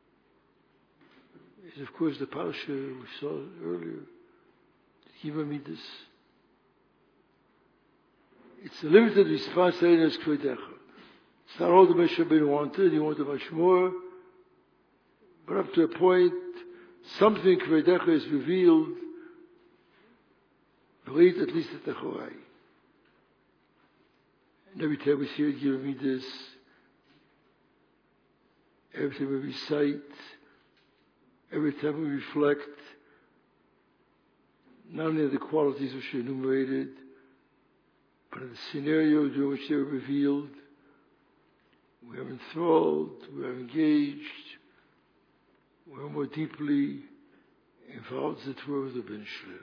is, of course, the parasha we saw earlier, Kiva Midas. It's a limited response to Eines Kvedecha. It's not all the Moshe Rabbeinu wanted, he wanted much more, but up to a point, something Kvedecha is revealed, believed at least at the Chorai. And every time we see it, Kiva Midas, every time we recite, every time we reflect, not only the qualities which are enumerated, but in the scenario during which they are revealed, we are enthralled, we are engaged, we are more deeply involved, as it were, with the Ben Shlomo.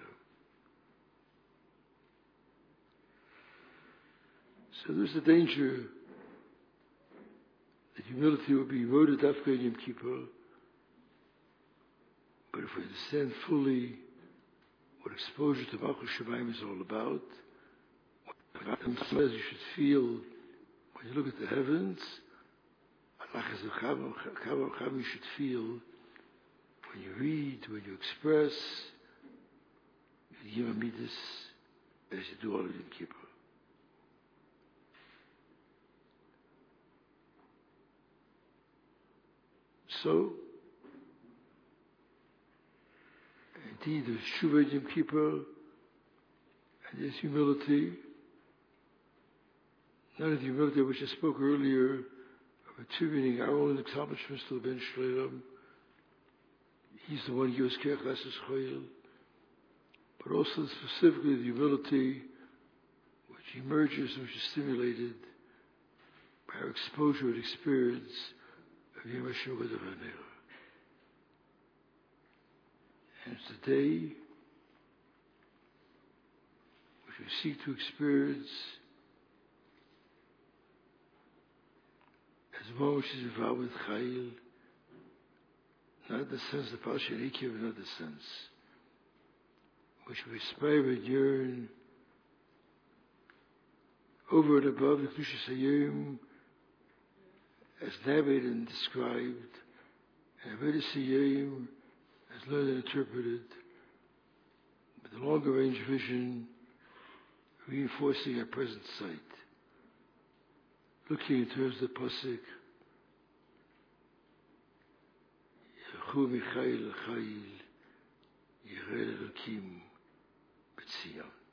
So there's a danger that humility will be eroded after Yom Kippur. But if we understand fully what exposure to Malchus Shemayim is all about, what God says you should feel when you look at the heavens, you should feel when you read, when you express, you give me this as you do all of Yom Kippur. So, indeed, there's Shuvah Yom Kippur, and there's humility. Not of the humility which I spoke earlier, of attributing our own accomplishments to the Ben Shlomo. He's the one who gives Kerech Lasses Choyel. But also specifically the humility which emerges and which is stimulated by our exposure and experience of Yom HaShoah V'Davanera. And it's a day which we seek to experience as a moment which is involved with Chayil, not in the sense the Pasha Rikiv, but in another sense, which we aspire and yearn over and above the Kedushas Hayom as narrated and described, and Avodas Hayom as learned and interpreted, with the longer range vision reinforcing our present sight, looking in terms of the Pasuk, Yechu Michayil Chayil Yireh Elokim B'Tzion.